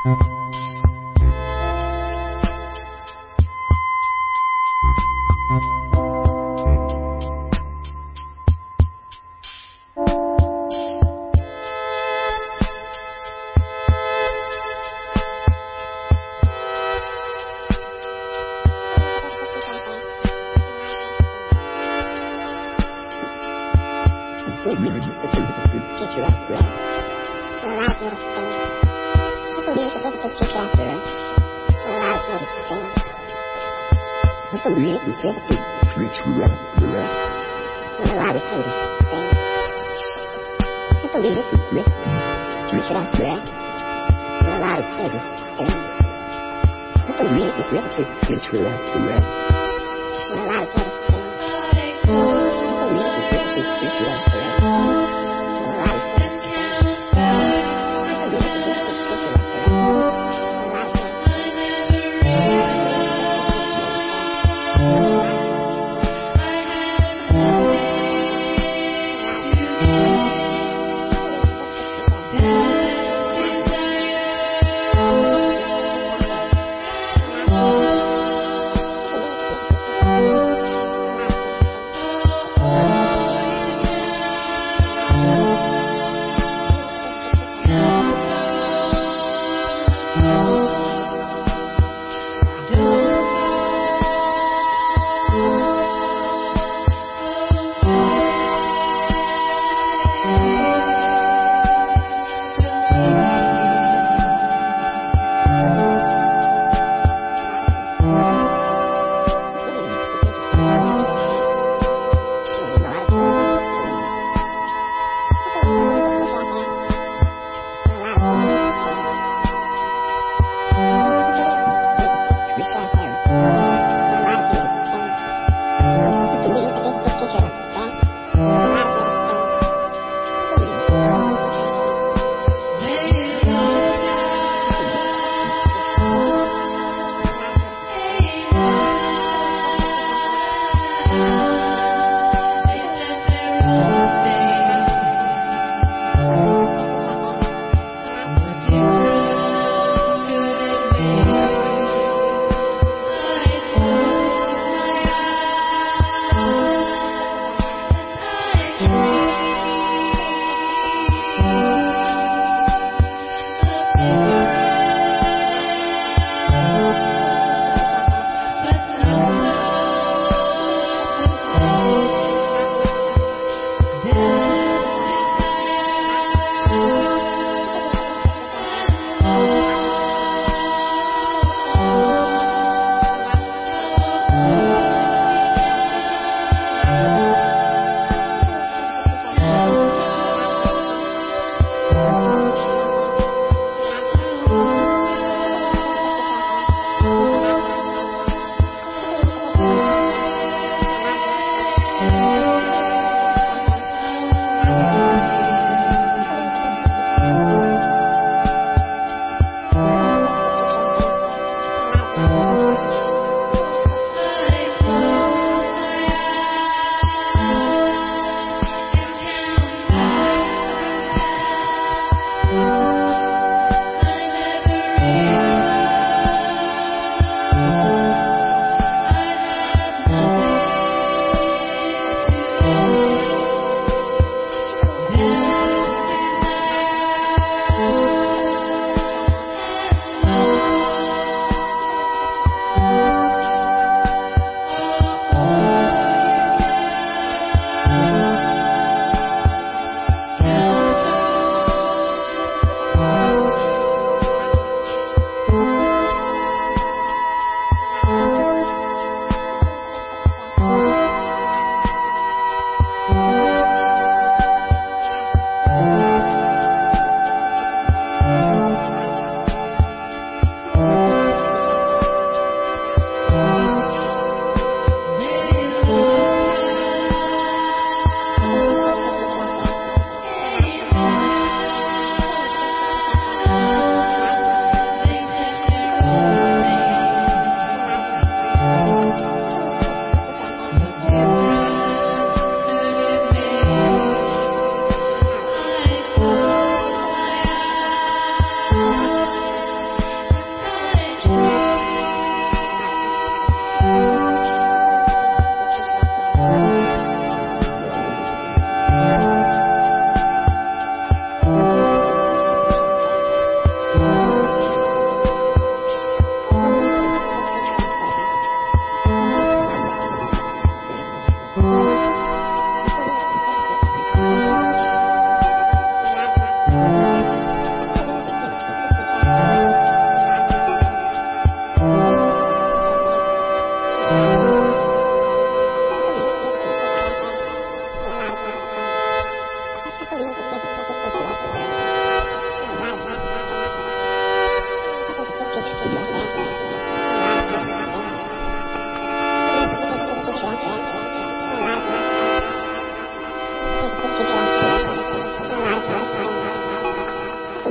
Oh,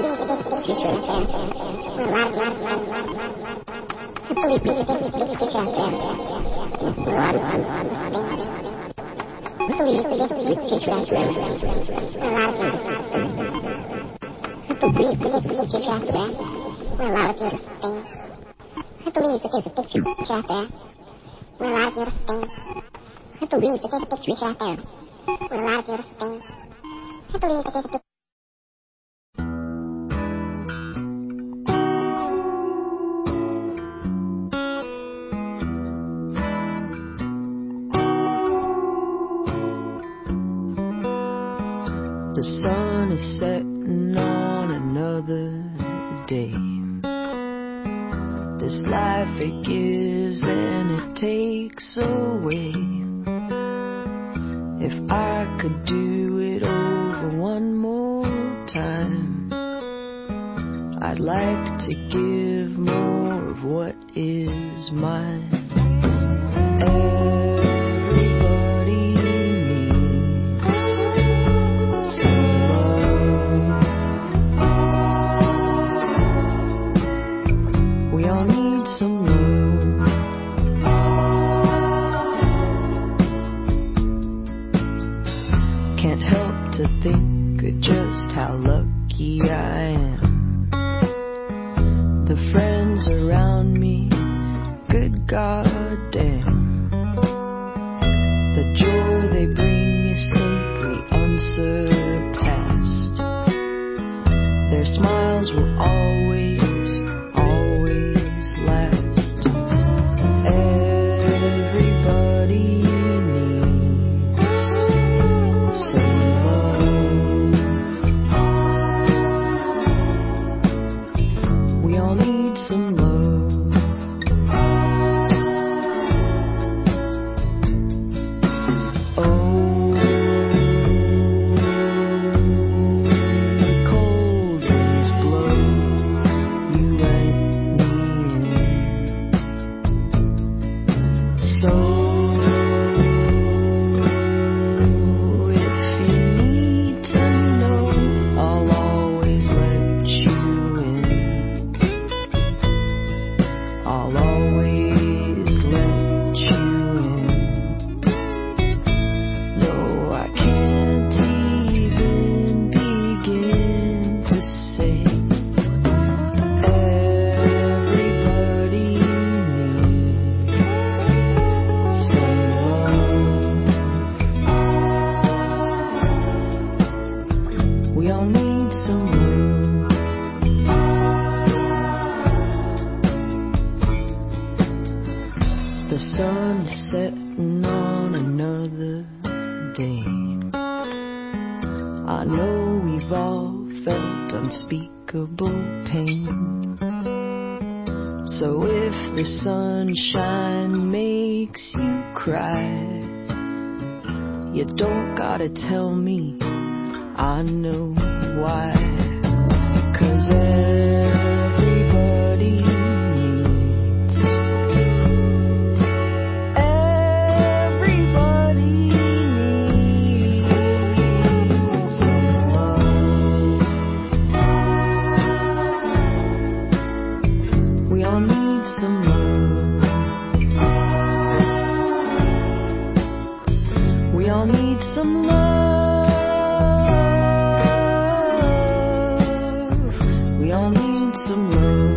The sun is setting on another day. This life it gives and it takes away. If I could do it over one more time, I'd like to give more of what is mine. Think of just how lucky I am. The friends around me, good goddamn. The joy they bring is simply unsurpassed. Their smiles will always, always last. Everybody needs some. Some love. Oh, the cold winds blow, you let me in. So if you need to know, I'll always let you in. I'll always let you in. No, I can't even begin to say. Everybody needs some love. We all need some love. The sun is setting on another day. I know we've all felt unspeakable pain. So if the sunshine makes you cry, you don't gotta tell me, I know why. 'Cause everybody some love. We all need some love. We all need some love.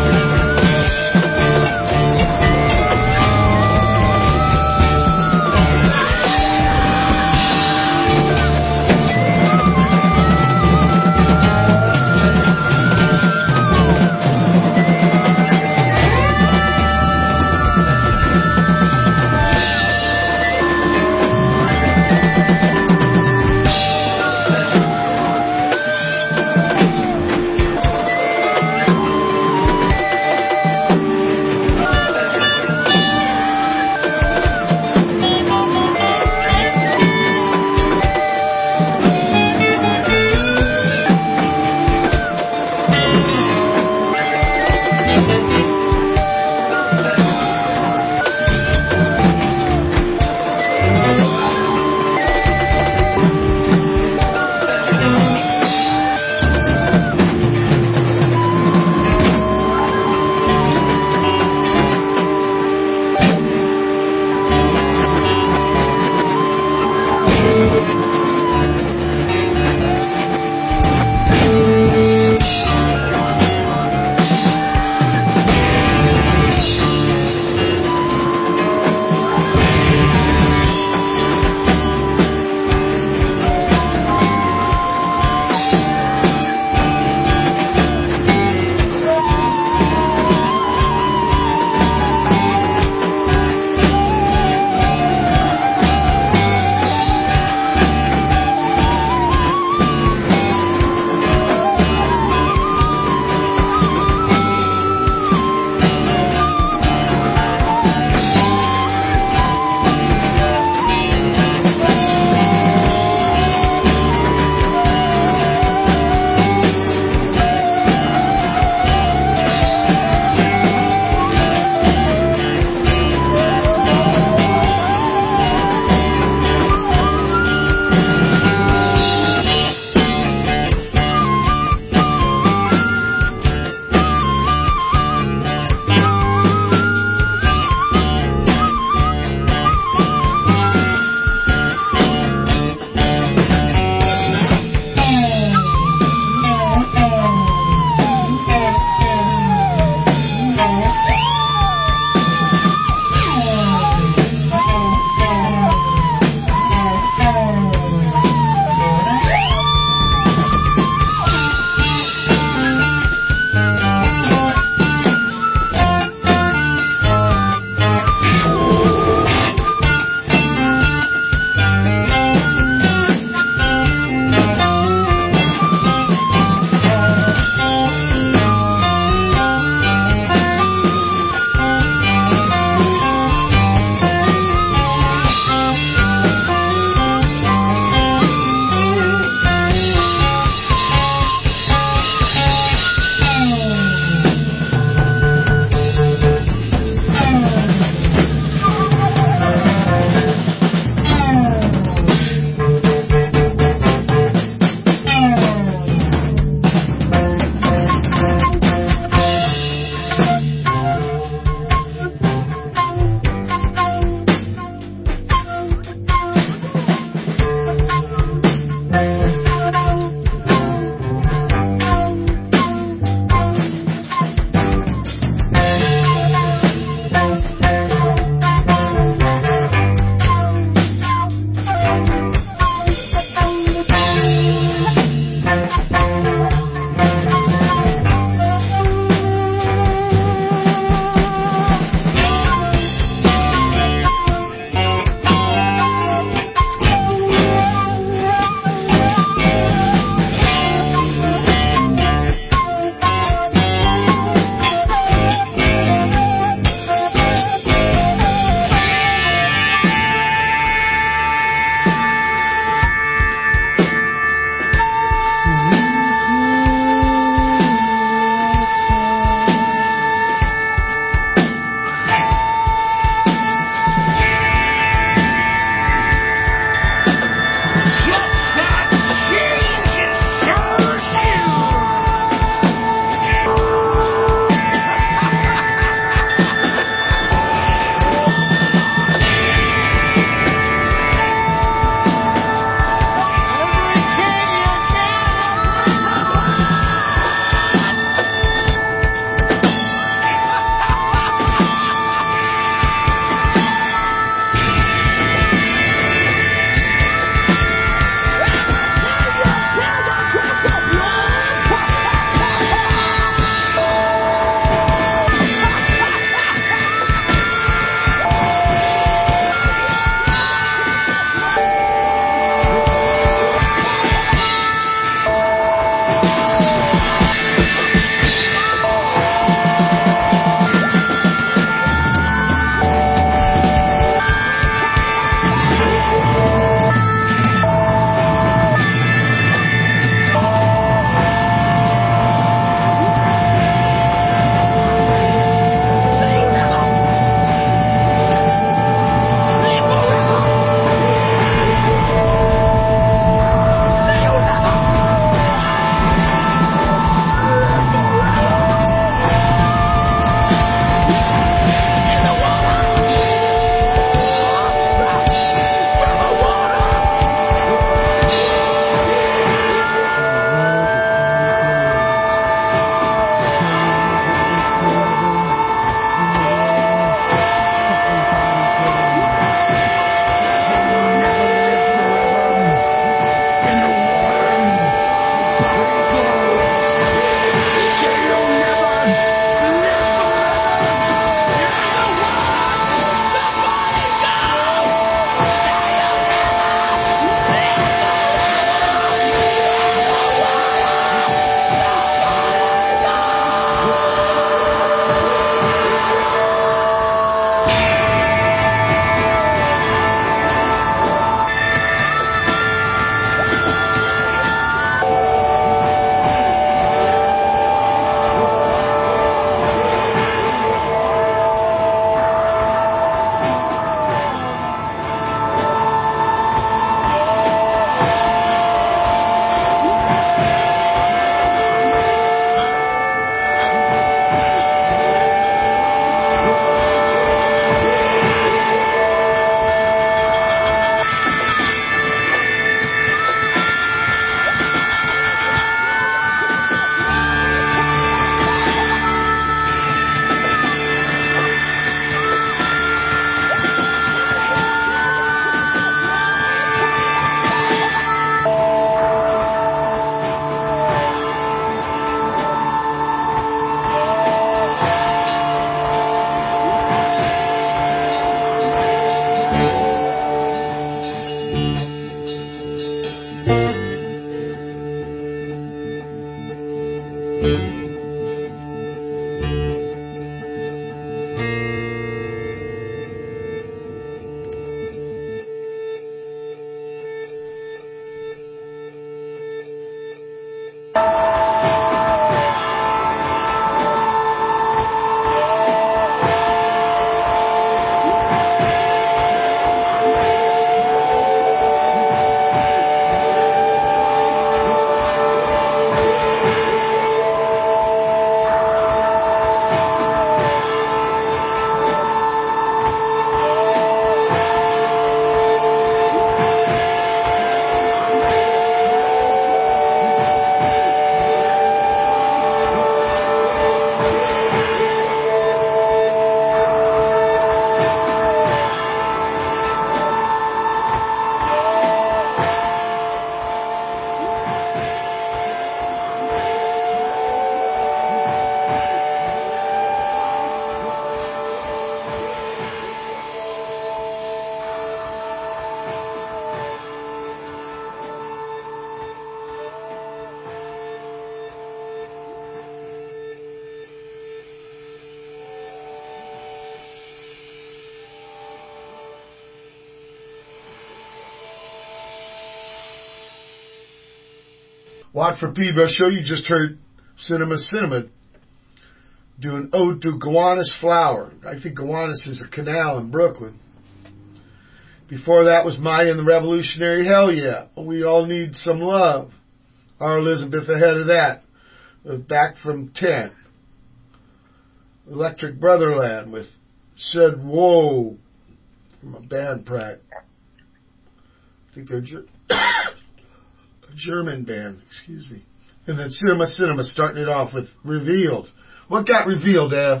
Watford Pedro Show, you just heard Cinema Cinema doing Ode to Gowanus Flower. I think Gowanus is a canal in Brooklyn. Before that was Maya and the Revolutionary Hell Yeah. We All Need Some Love. Our Elizabeth ahead of that. Back from ten. Electric Brotherland with Said Whoa from a band prac. I think they're Ger- a German band, excuse me. And then Cinema Cinema starting it off with Revealed. What got revealed, Ev?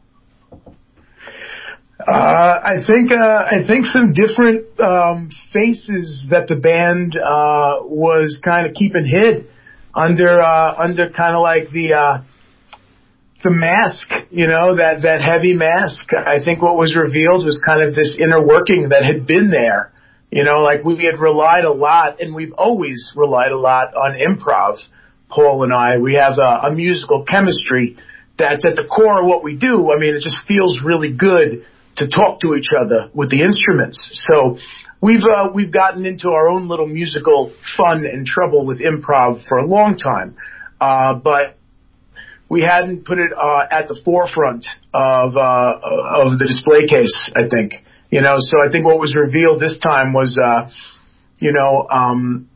Uh, I think uh, I think some different um, faces that the band uh, was kind of keeping hid under uh, under kind of like the uh, the mask, you know, that that heavy mask. I think what was revealed was kind of this inner working that had been there. You know, like we had relied a lot, and we've always relied a lot on improv. Paul and I, we have a, a musical chemistry that's at the core of what we do. I mean, it just feels really good to talk to each other with the instruments. So we've uh, we've gotten into our own little musical fun and trouble with improv for a long time, uh, but we hadn't put it uh, at the forefront of uh, of the display case, I think. You know, so I think what was revealed this time was, uh, you know, um,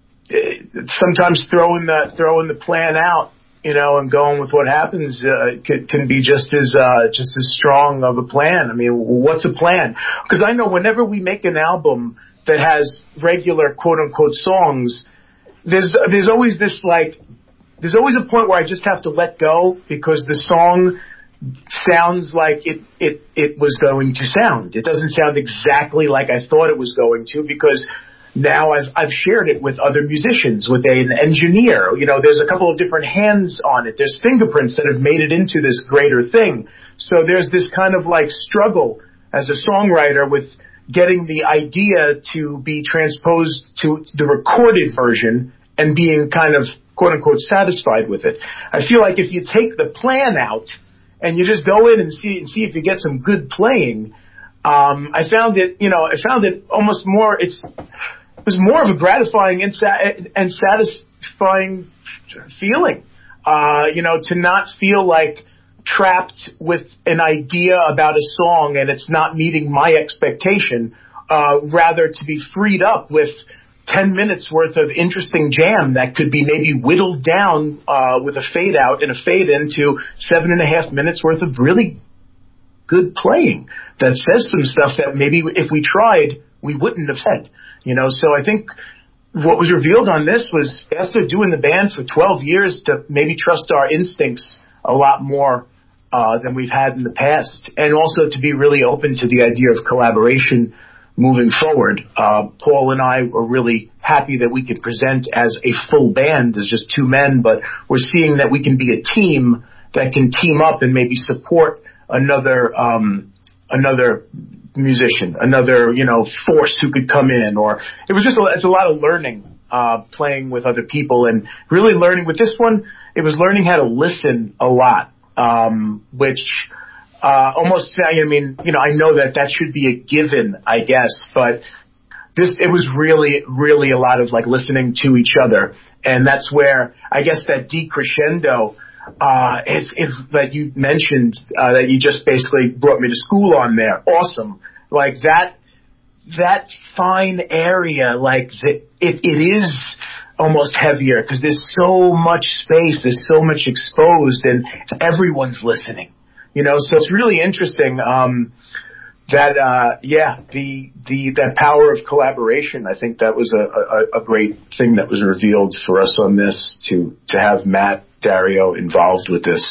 sometimes throwing the throwing the plan out, you know, and going with what happens uh, can, can be just as uh, just as strong of a plan. I mean, what's a plan? Because I know whenever we make an album that has regular quote unquote songs, there's there's always this like there's always a point where I just have to let go because the song sounds like it it it was going to sound. It doesn't sound exactly like I thought it was going to because now I've I've shared it with other musicians, with an engineer. You know, there's a couple of different hands on it. There's fingerprints that have made it into this greater thing. So there's this kind of like struggle as a songwriter with getting the idea to be transposed to the recorded version and being kind of quote unquote satisfied with it. I feel like if you take the plan out and you just go in and see and see if you get some good playing, um, I found it, you know, I found it almost more, it's, it was more of a gratifying and, sa- and satisfying feeling, uh, you know, to not feel like trapped with an idea about a song and it's not meeting my expectation, uh, rather to be freed up with ten minutes worth of interesting jam that could be maybe whittled down uh, with a fade out and a fade into seven and a half minutes worth of really good playing that says some stuff that maybe if we tried, we wouldn't have said. You know, so I think what was revealed on this was after doing the band for twelve years to maybe trust our instincts a lot more uh, than we've had in the past, and also to be really open to the idea of collaboration moving forward. Uh, Paul and I were really happy that we could present as a full band, as just two men, but we're seeing that we can be a team that can team up and maybe support another, um, another musician, another, you know, force who could come in, or it was just, a, it's a lot of learning, uh, playing with other people and really learning with this one. It was learning how to listen a lot, um, which, Uh, almost, I mean, you know, I know that that should be a given, I guess, but this, it was really, really a lot of like listening to each other. And that's where I guess that decrescendo, uh, is, is that you mentioned, uh, that you just basically brought me to school on there. Awesome. Like that, that fine area, like the, it, it is almost heavier because there's so much space, there's so much exposed and everyone's listening. You know, so it's really interesting, um, that, uh, yeah, the, the, that power of collaboration. I think that was a, a, a great thing that was revealed for us on this to, to have Matt Dario involved with this.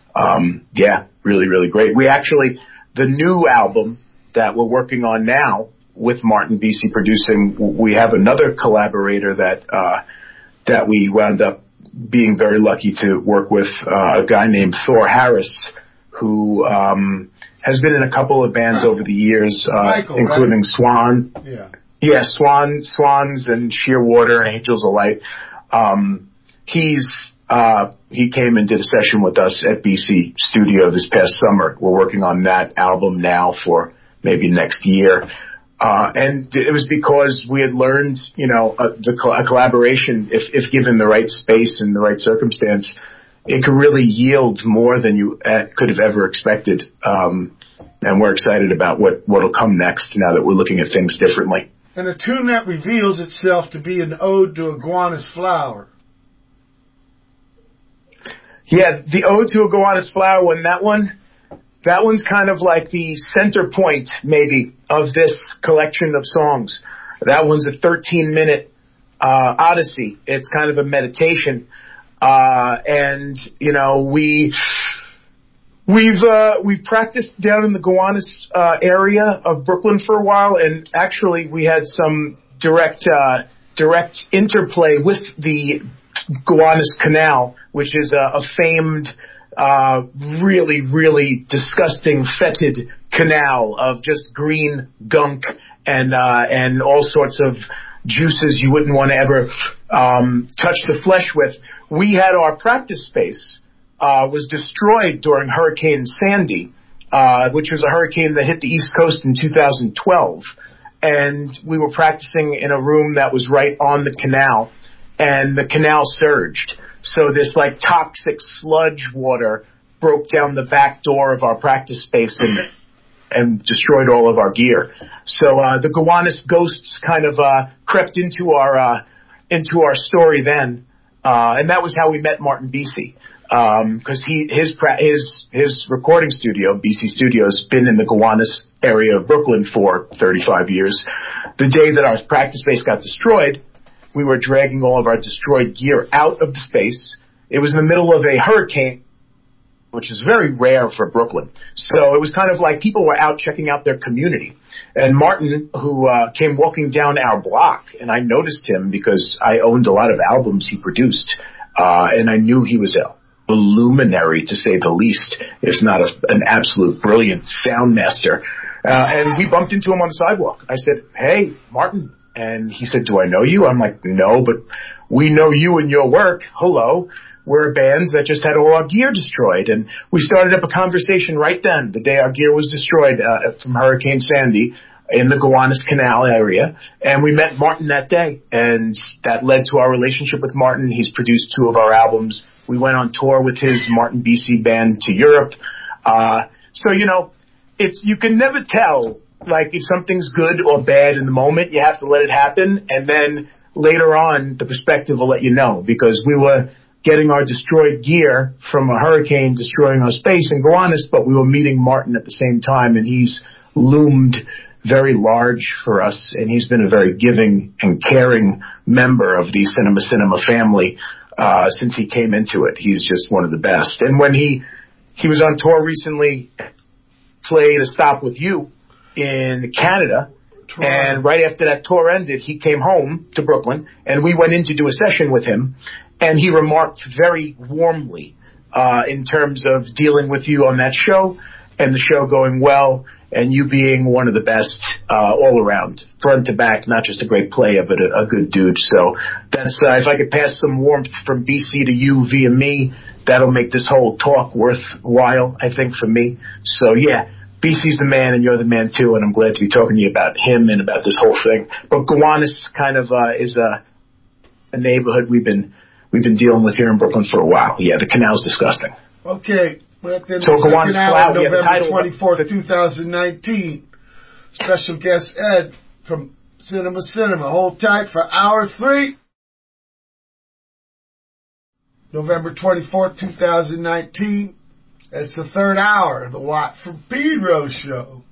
Um, yeah, really, really great. We actually, the new album that we're working on now with Martin Bisi producing, we have another collaborator that, uh, that we wound up being very lucky to work with, uh, a guy named Thor Harris, who um, has been in a couple of bands over the years, uh, Michael, including right? Swan. Yeah. Yeah, Swan, Swans and Shearwater and Angels of Light. Um, he's, uh, he came and did a session with us at B C Studio this past summer. We're working on that album now for maybe next year. Uh, and it was because we had learned, you know, a, the a collaboration, if, if given the right space and the right circumstance, it could really yield more than you uh, could have ever expected. Um, and we're excited about what, what'll come next now that we're looking at things differently. And a tune that reveals itself to be an ode to Iguana's Flower. Yeah, the Ode to Iguana's Flower one, that one, that one's kind of like the center point, maybe, of this collection of songs. That one's a thirteen-minute uh, odyssey. It's kind of a meditation. Uh, and, you know, we, we've, uh, we've practiced down in the Gowanus, uh, area of Brooklyn for a while, and actually we had some direct, uh, direct interplay with the Gowanus Canal, which is a, a famed, uh, really, really disgusting, fetid canal of just green gunk and, uh, and all sorts of juices you wouldn't want to ever, um, touch the flesh with. We had our practice space, uh, was destroyed during Hurricane Sandy, uh, which was a hurricane that hit the East Coast in two thousand twelve. And we were practicing in a room that was right on the canal, and the canal surged. So this like toxic sludge water broke down the back door of our practice space and, and destroyed all of our gear. So, uh, the Gowanus ghosts kind of, uh, crept into our, uh, into our story then. Uh, and that was how we met Martin Bisi. Um, cause he, his, pra- his, his recording studio, B C Studios, been in the Gowanus area of Brooklyn for thirty-five years. The day that our practice space got destroyed, we were dragging all of our destroyed gear out of the space. It was in the middle of a hurricane, which is very rare for Brooklyn. So it was kind of like people were out checking out their community. And Martin, who uh, came walking down our block, and I noticed him because I owned a lot of albums he produced, uh, and I knew he was a luminary, to say the least, if not a, an absolute brilliant sound master. Uh, and we bumped into him on the sidewalk. I said, "Hey, Martin." And he said, "Do I know you?" I'm like, "No, but we know you and your work. Hello. We're a band that just had all our gear destroyed." And we started up a conversation right then, the day our gear was destroyed uh, from Hurricane Sandy in the Gowanus Canal area. And we met Martin that day, and that led to our relationship with Martin. He's produced two of our albums. We went on tour with his Martin Bisi band to Europe. Uh, so, you know, it's, you can never tell, like, if something's good or bad in the moment. You have to let it happen. And then later on, the perspective will let you know, because we were getting our destroyed gear from a hurricane destroying our space in Gowanus, but we were meeting Martin at the same time, and he's loomed very large for us, and he's been a very giving and caring member of the Cinema Cinema family uh since he came into it. He's just one of the best. And when he he was on tour recently, played a stop with you in Canada, Toronto. And right after that tour ended, he came home to Brooklyn, and we went in to do a session with him. And he remarked very warmly uh in terms of dealing with you on that show and the show going well and you being one of the best uh all around, front to back, not just a great player, but a, a good dude. So that's uh, if I could pass some warmth from B C to you via me, that'll make this whole talk worthwhile, I think, for me. So yeah, B C's the man and you're the man too, and I'm glad to be talking to you about him and about this whole thing. But Gowanus kind of uh is a, a neighborhood we've been We've been dealing with here in Brooklyn for a while. Yeah, the canal's disgusting. Okay. Well, then so the Gowanus Flower, Flower, November twenty-fourth, twenty nineteen. Special guest Ed from Cinema Cinema. Hold tight for hour three. November twenty-fourth, twenty nineteen. It's the third hour of the Watt from Pedro show.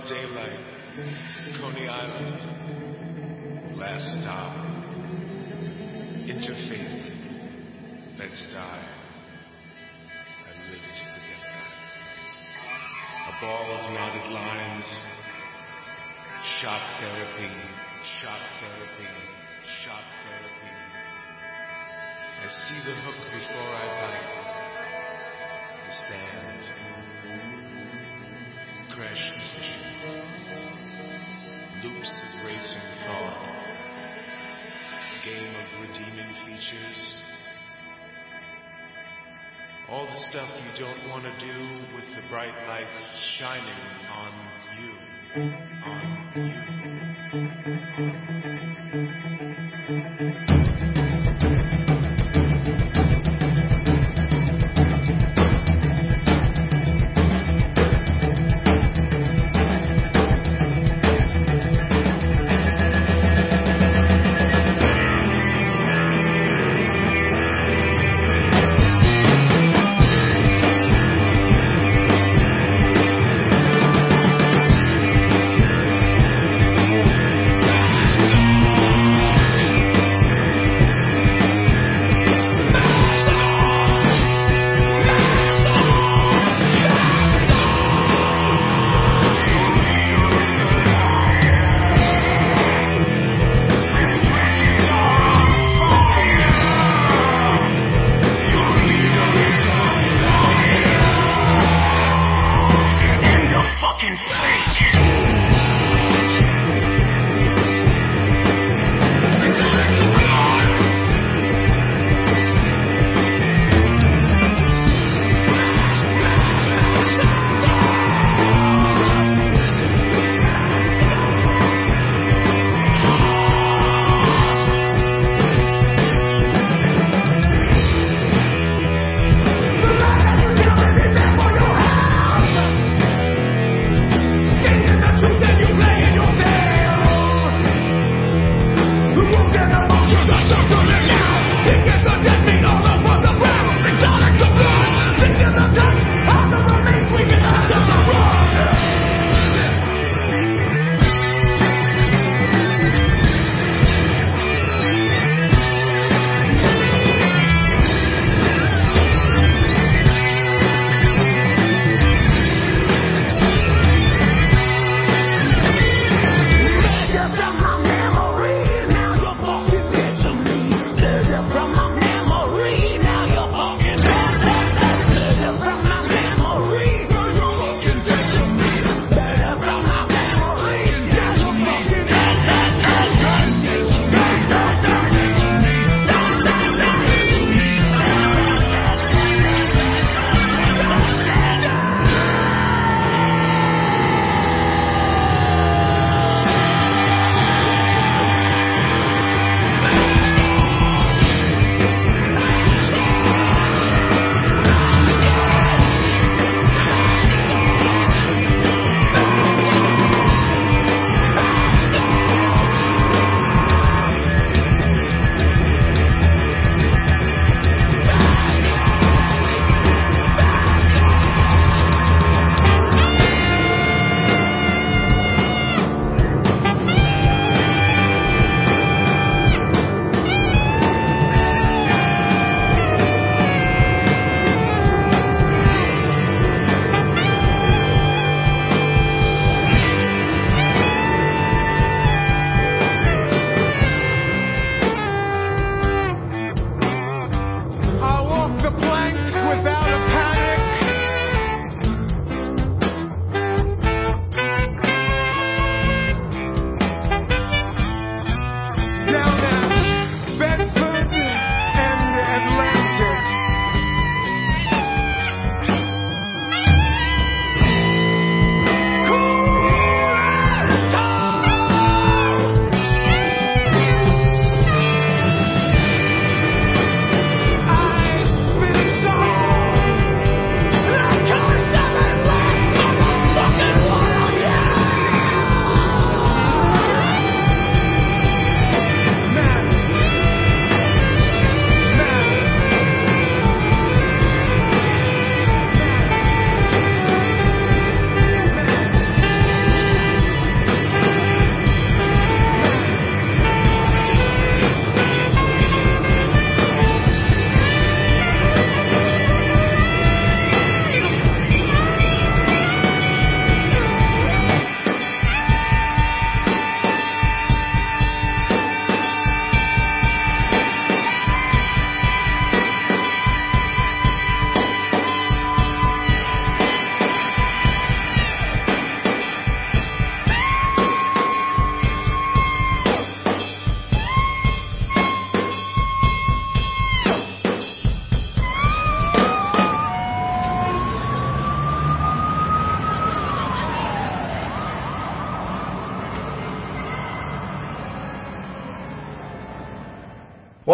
daylight, Coney Island, last stop, interfaith, Bed-Stuy. I live to forget that. A ball of knotted lines, shock therapy, shock therapy, shock therapy. I see the hook before I bite, the sand, crash position, loops of racing thought, game of redeeming features, all the stuff you don't want to do with the bright lights shining on you, on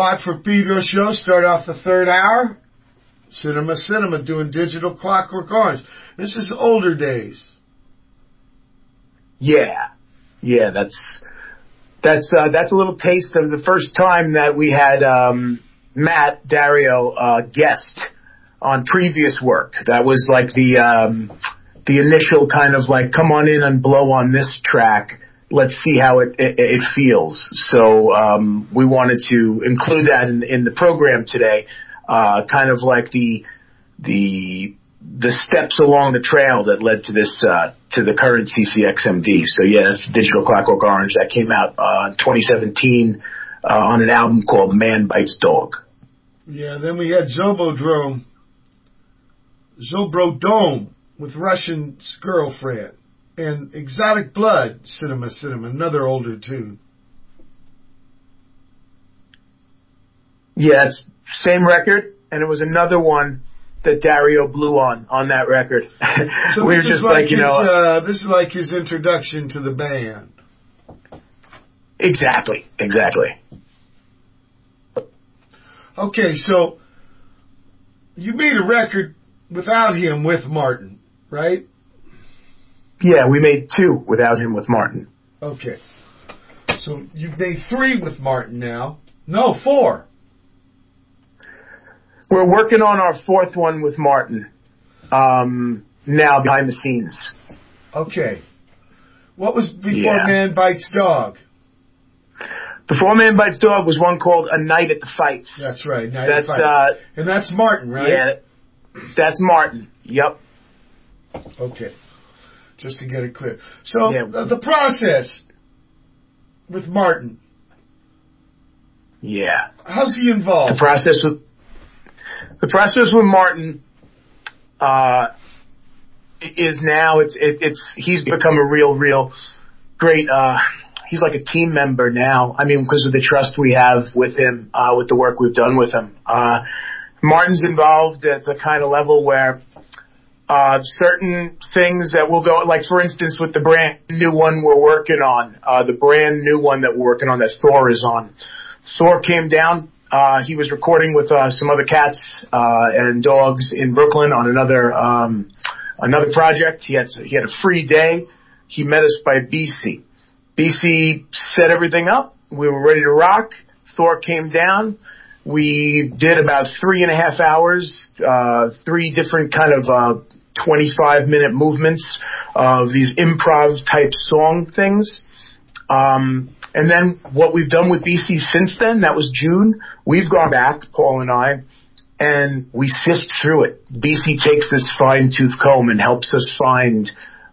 spot for Pedro's show. Start off the third hour. Cinema Cinema doing Digital Clockwork Orange. This is older days. Yeah. Yeah, that's that's uh, that's a little taste of the first time that we had um, Matt Dario uh, guest on previous work. That was like the um, the initial kind of like, come on in and blow on this track. Let's see how it it, it feels. So um, we wanted to include that in, in the program today, uh, kind of like the the the steps along the trail that led to this uh, to the current C C X M D. So yeah, it's Digital Clockwork Orange that came out uh, in twenty seventeen uh, on an album called Man Bites Dog. Yeah, then we had Zobodrome, Zobrodome with Russian's Girlfriend, and Exotic Blood, Cinema Cinema, another older tune. Yeah, it's same record, and it was another one that Dario blew on on that record. So we this were just is like, like, you his, know, uh, this is like his introduction to the band. Exactly, exactly. Okay, so you made a record without him with Martin, right? Yeah, we made two without him with Martin. Okay. So you've made three with Martin now. No, four. We're working on our fourth one with Martin um, now behind the scenes. Okay. What was before Yeah. Man Bites Dog? Before Man Bites Dog was one called A Night at the Fights. That's right. Night That's at the Fights. uh, and that's Martin, right? Yeah, that's Martin. Yep. Okay. Just to get it clear. So Yeah. the, the process with Martin. Yeah. How's he involved? The process with the process with Martin uh, is now it's it, it's he's become a real real great. Uh, he's like a team member now. I mean, because of the trust we have with him, uh, with the work we've done with him. Uh, Martin's involved at the kind of level where uh, certain things that will go, like for instance, with the brand new one we're working on, uh, the brand new one that we're working on that Thor is on. Thor came down. Uh, he was recording with uh, some other cats uh, and dogs in Brooklyn on another um, another project. He had he had a free day. He met us by B C. B C set everything up. We were ready to rock. Thor came down. We did about three and a half hours, uh, three different kind of uh, twenty-five minute movements of these improv type song things. Um, and then what we've done with B C since then, that was June, we've gone back, Paul and I, and we sift through it. B C takes this fine tooth comb and helps us find,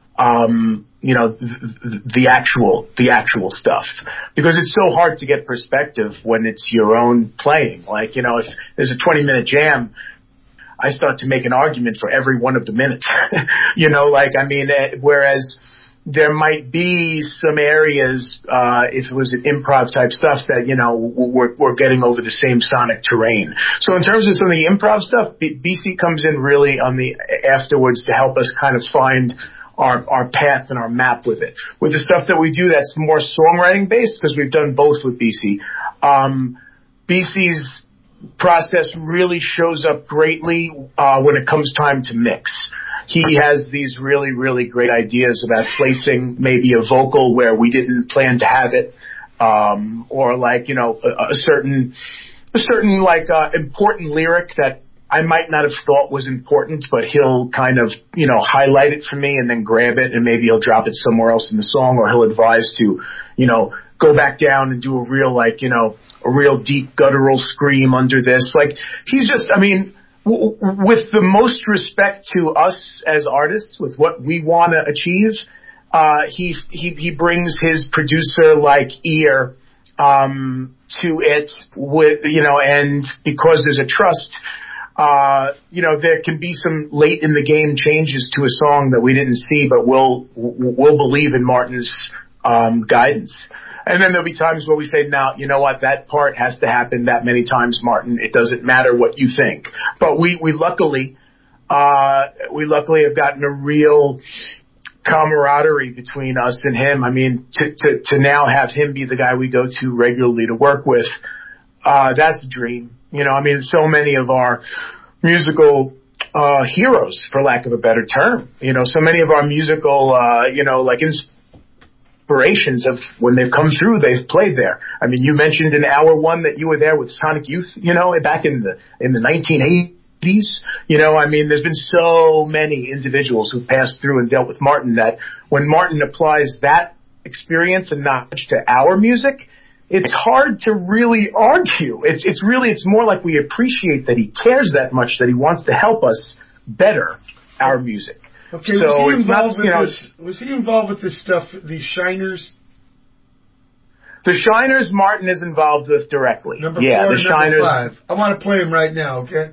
um, you know, th- th- the actual, the actual stuff. Because it's so hard to get perspective when it's your own playing. Like, you know, if there's a twenty minute jam, I start to make an argument for every one of the minutes. You know, like, I mean, uh, whereas there might be some areas, uh, if it was an improv type stuff that, you know, we're, we're getting over the same sonic terrain. So in terms of some of the improv stuff, B- BC comes in really on the afterwards to help us kind of find our, our path and our map with it. With the stuff that we do that's more songwriting based, because we've done both with B C, um, B C's process really shows up greatly, uh, when it comes time to mix. He has these really, really great ideas about placing maybe a vocal where we didn't plan to have it, um, or like, you know, a, a certain, a certain like, uh, important lyric that I might not have thought was important, but he'll kind of, you know, highlight it for me and then grab it and maybe he'll drop it somewhere else in the song, or he'll advise to, you know, go back down and do a real, like, you know, a real deep guttural scream under this. Like, he's just, I mean, w- with the most respect to us as artists, with what we want to achieve, uh, he, he, he brings his producer like ear, um, to it with, you know, and because there's a trust, uh, you know, there can be some late in the game changes to a song that we didn't see, but we'll, we'll believe in Martin's, um, guidance. And then there'll be times where we say, now, you know what, that part has to happen that many times, Martin. It doesn't matter what you think. But we, we luckily, uh, we luckily have gotten a real camaraderie between us and him. I mean, to, to, to now have him be the guy we go to regularly to work with, uh, that's a dream. You know, I mean, so many of our musical uh, heroes, for lack of a better term, you know, so many of our musical, uh, you know, like inspirations of when they've come through, they've played there. I mean, you mentioned in hour one that you were there with Sonic Youth, you know, back in the in the nineteen eighties. You know, I mean, there's been so many individuals who passed through and dealt with Martin that when Martin applies that experience and knowledge to our music, it's hard to really argue. It's it's really, it's more like we appreciate that he cares that much, that he wants to help us better our music. Okay, so was he it's involved not, with you know, this? Was he involved with this stuff? These Shiners. The Shiners, Martin is involved with directly. Number yeah, four, the and number Shiners. five. I want to play him right now. Okay.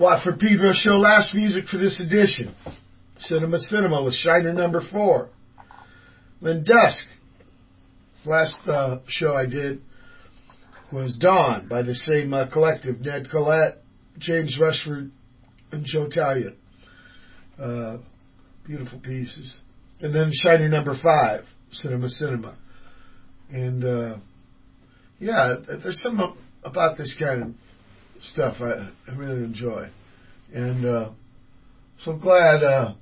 Watford Pedro Show, last music for this edition. Cinema Cinema with Shiner number four. Then Dusk. Last uh, show I did was Dawn by the same uh, collective, Ned Collette, James Rushford, and Joe Talia. Uh, beautiful pieces. And then Shiner number five, Cinema Cinema. And uh, yeah, there's something about this kind of stuff I, I really enjoy. And uh, so glad, uh,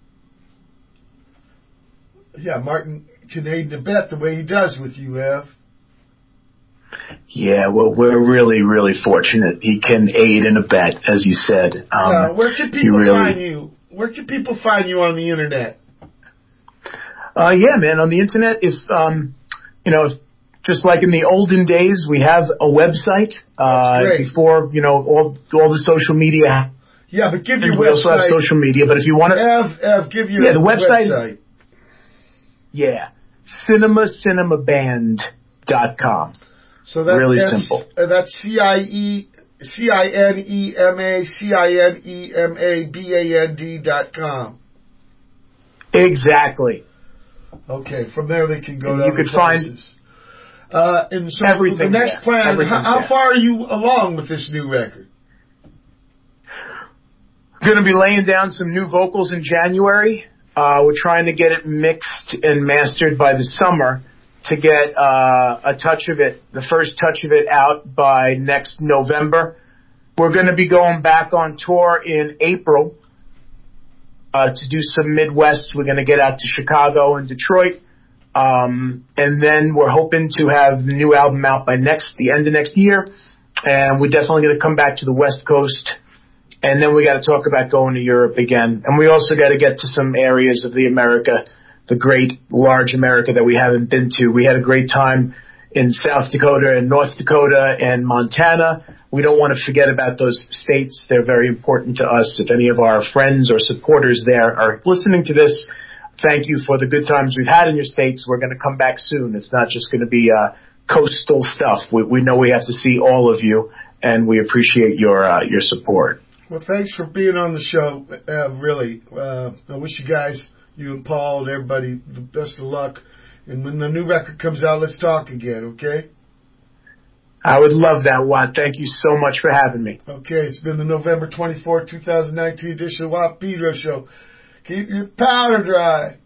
yeah, Martin can aid and abet the way he does with you, Ev. Yeah, well, we're really, really fortunate. He can aid and abet, as you said. Um, uh, where can people really, find you? Where can people find you on the internet? Uh, yeah, man, on the internet, if, um, you know, just like in the olden days, we have a website, uh, before, you know, all, all the social media. Yeah, but give your we website. also have social media, but if you want to. Ev, Ev, give your yeah, the website. website. Yeah, cinema cinema band dot com. So that's really S, simple. Uh, that's C I E C I N E M A C I N E M A B A N D dot com. Exactly. Okay, from there they can go and to you could find uh, and so everything the next there. plan. How, how there. far are you along with this new record? Going to be laying down some new vocals in January. Uh, we're trying to get it mixed and mastered by the summer to get uh, a touch of it, the first touch of it out by next November. We're going to be going back on tour in April uh, to do some Midwest. We're going to get out to Chicago and Detroit. Um, and then we're hoping to have the new album out by next, the end of next year. And we're definitely going to come back to the West Coast. And then we got to talk about going to Europe again. And we also got to get to some areas of the America, the great large America that we haven't been to. We had a great time in South Dakota and North Dakota and Montana. We don't want to forget about those states. They're very important to us. If any of our friends or supporters there are listening to this, thank you for the good times we've had in your states. We're going to come back soon. It's not just going to be uh, coastal stuff. We, we know we have to see all of you, and we appreciate your uh, your support. Well, thanks for being on the show, uh, really. Uh, I wish you guys, you and Paul and everybody, the best of luck. And when the new record comes out, let's talk again, okay? I would love that, Watt. Thank you so much for having me. Okay, it's been the November twenty-fourth, twenty nineteen edition of Watt Pedro Show. Keep your powder dry.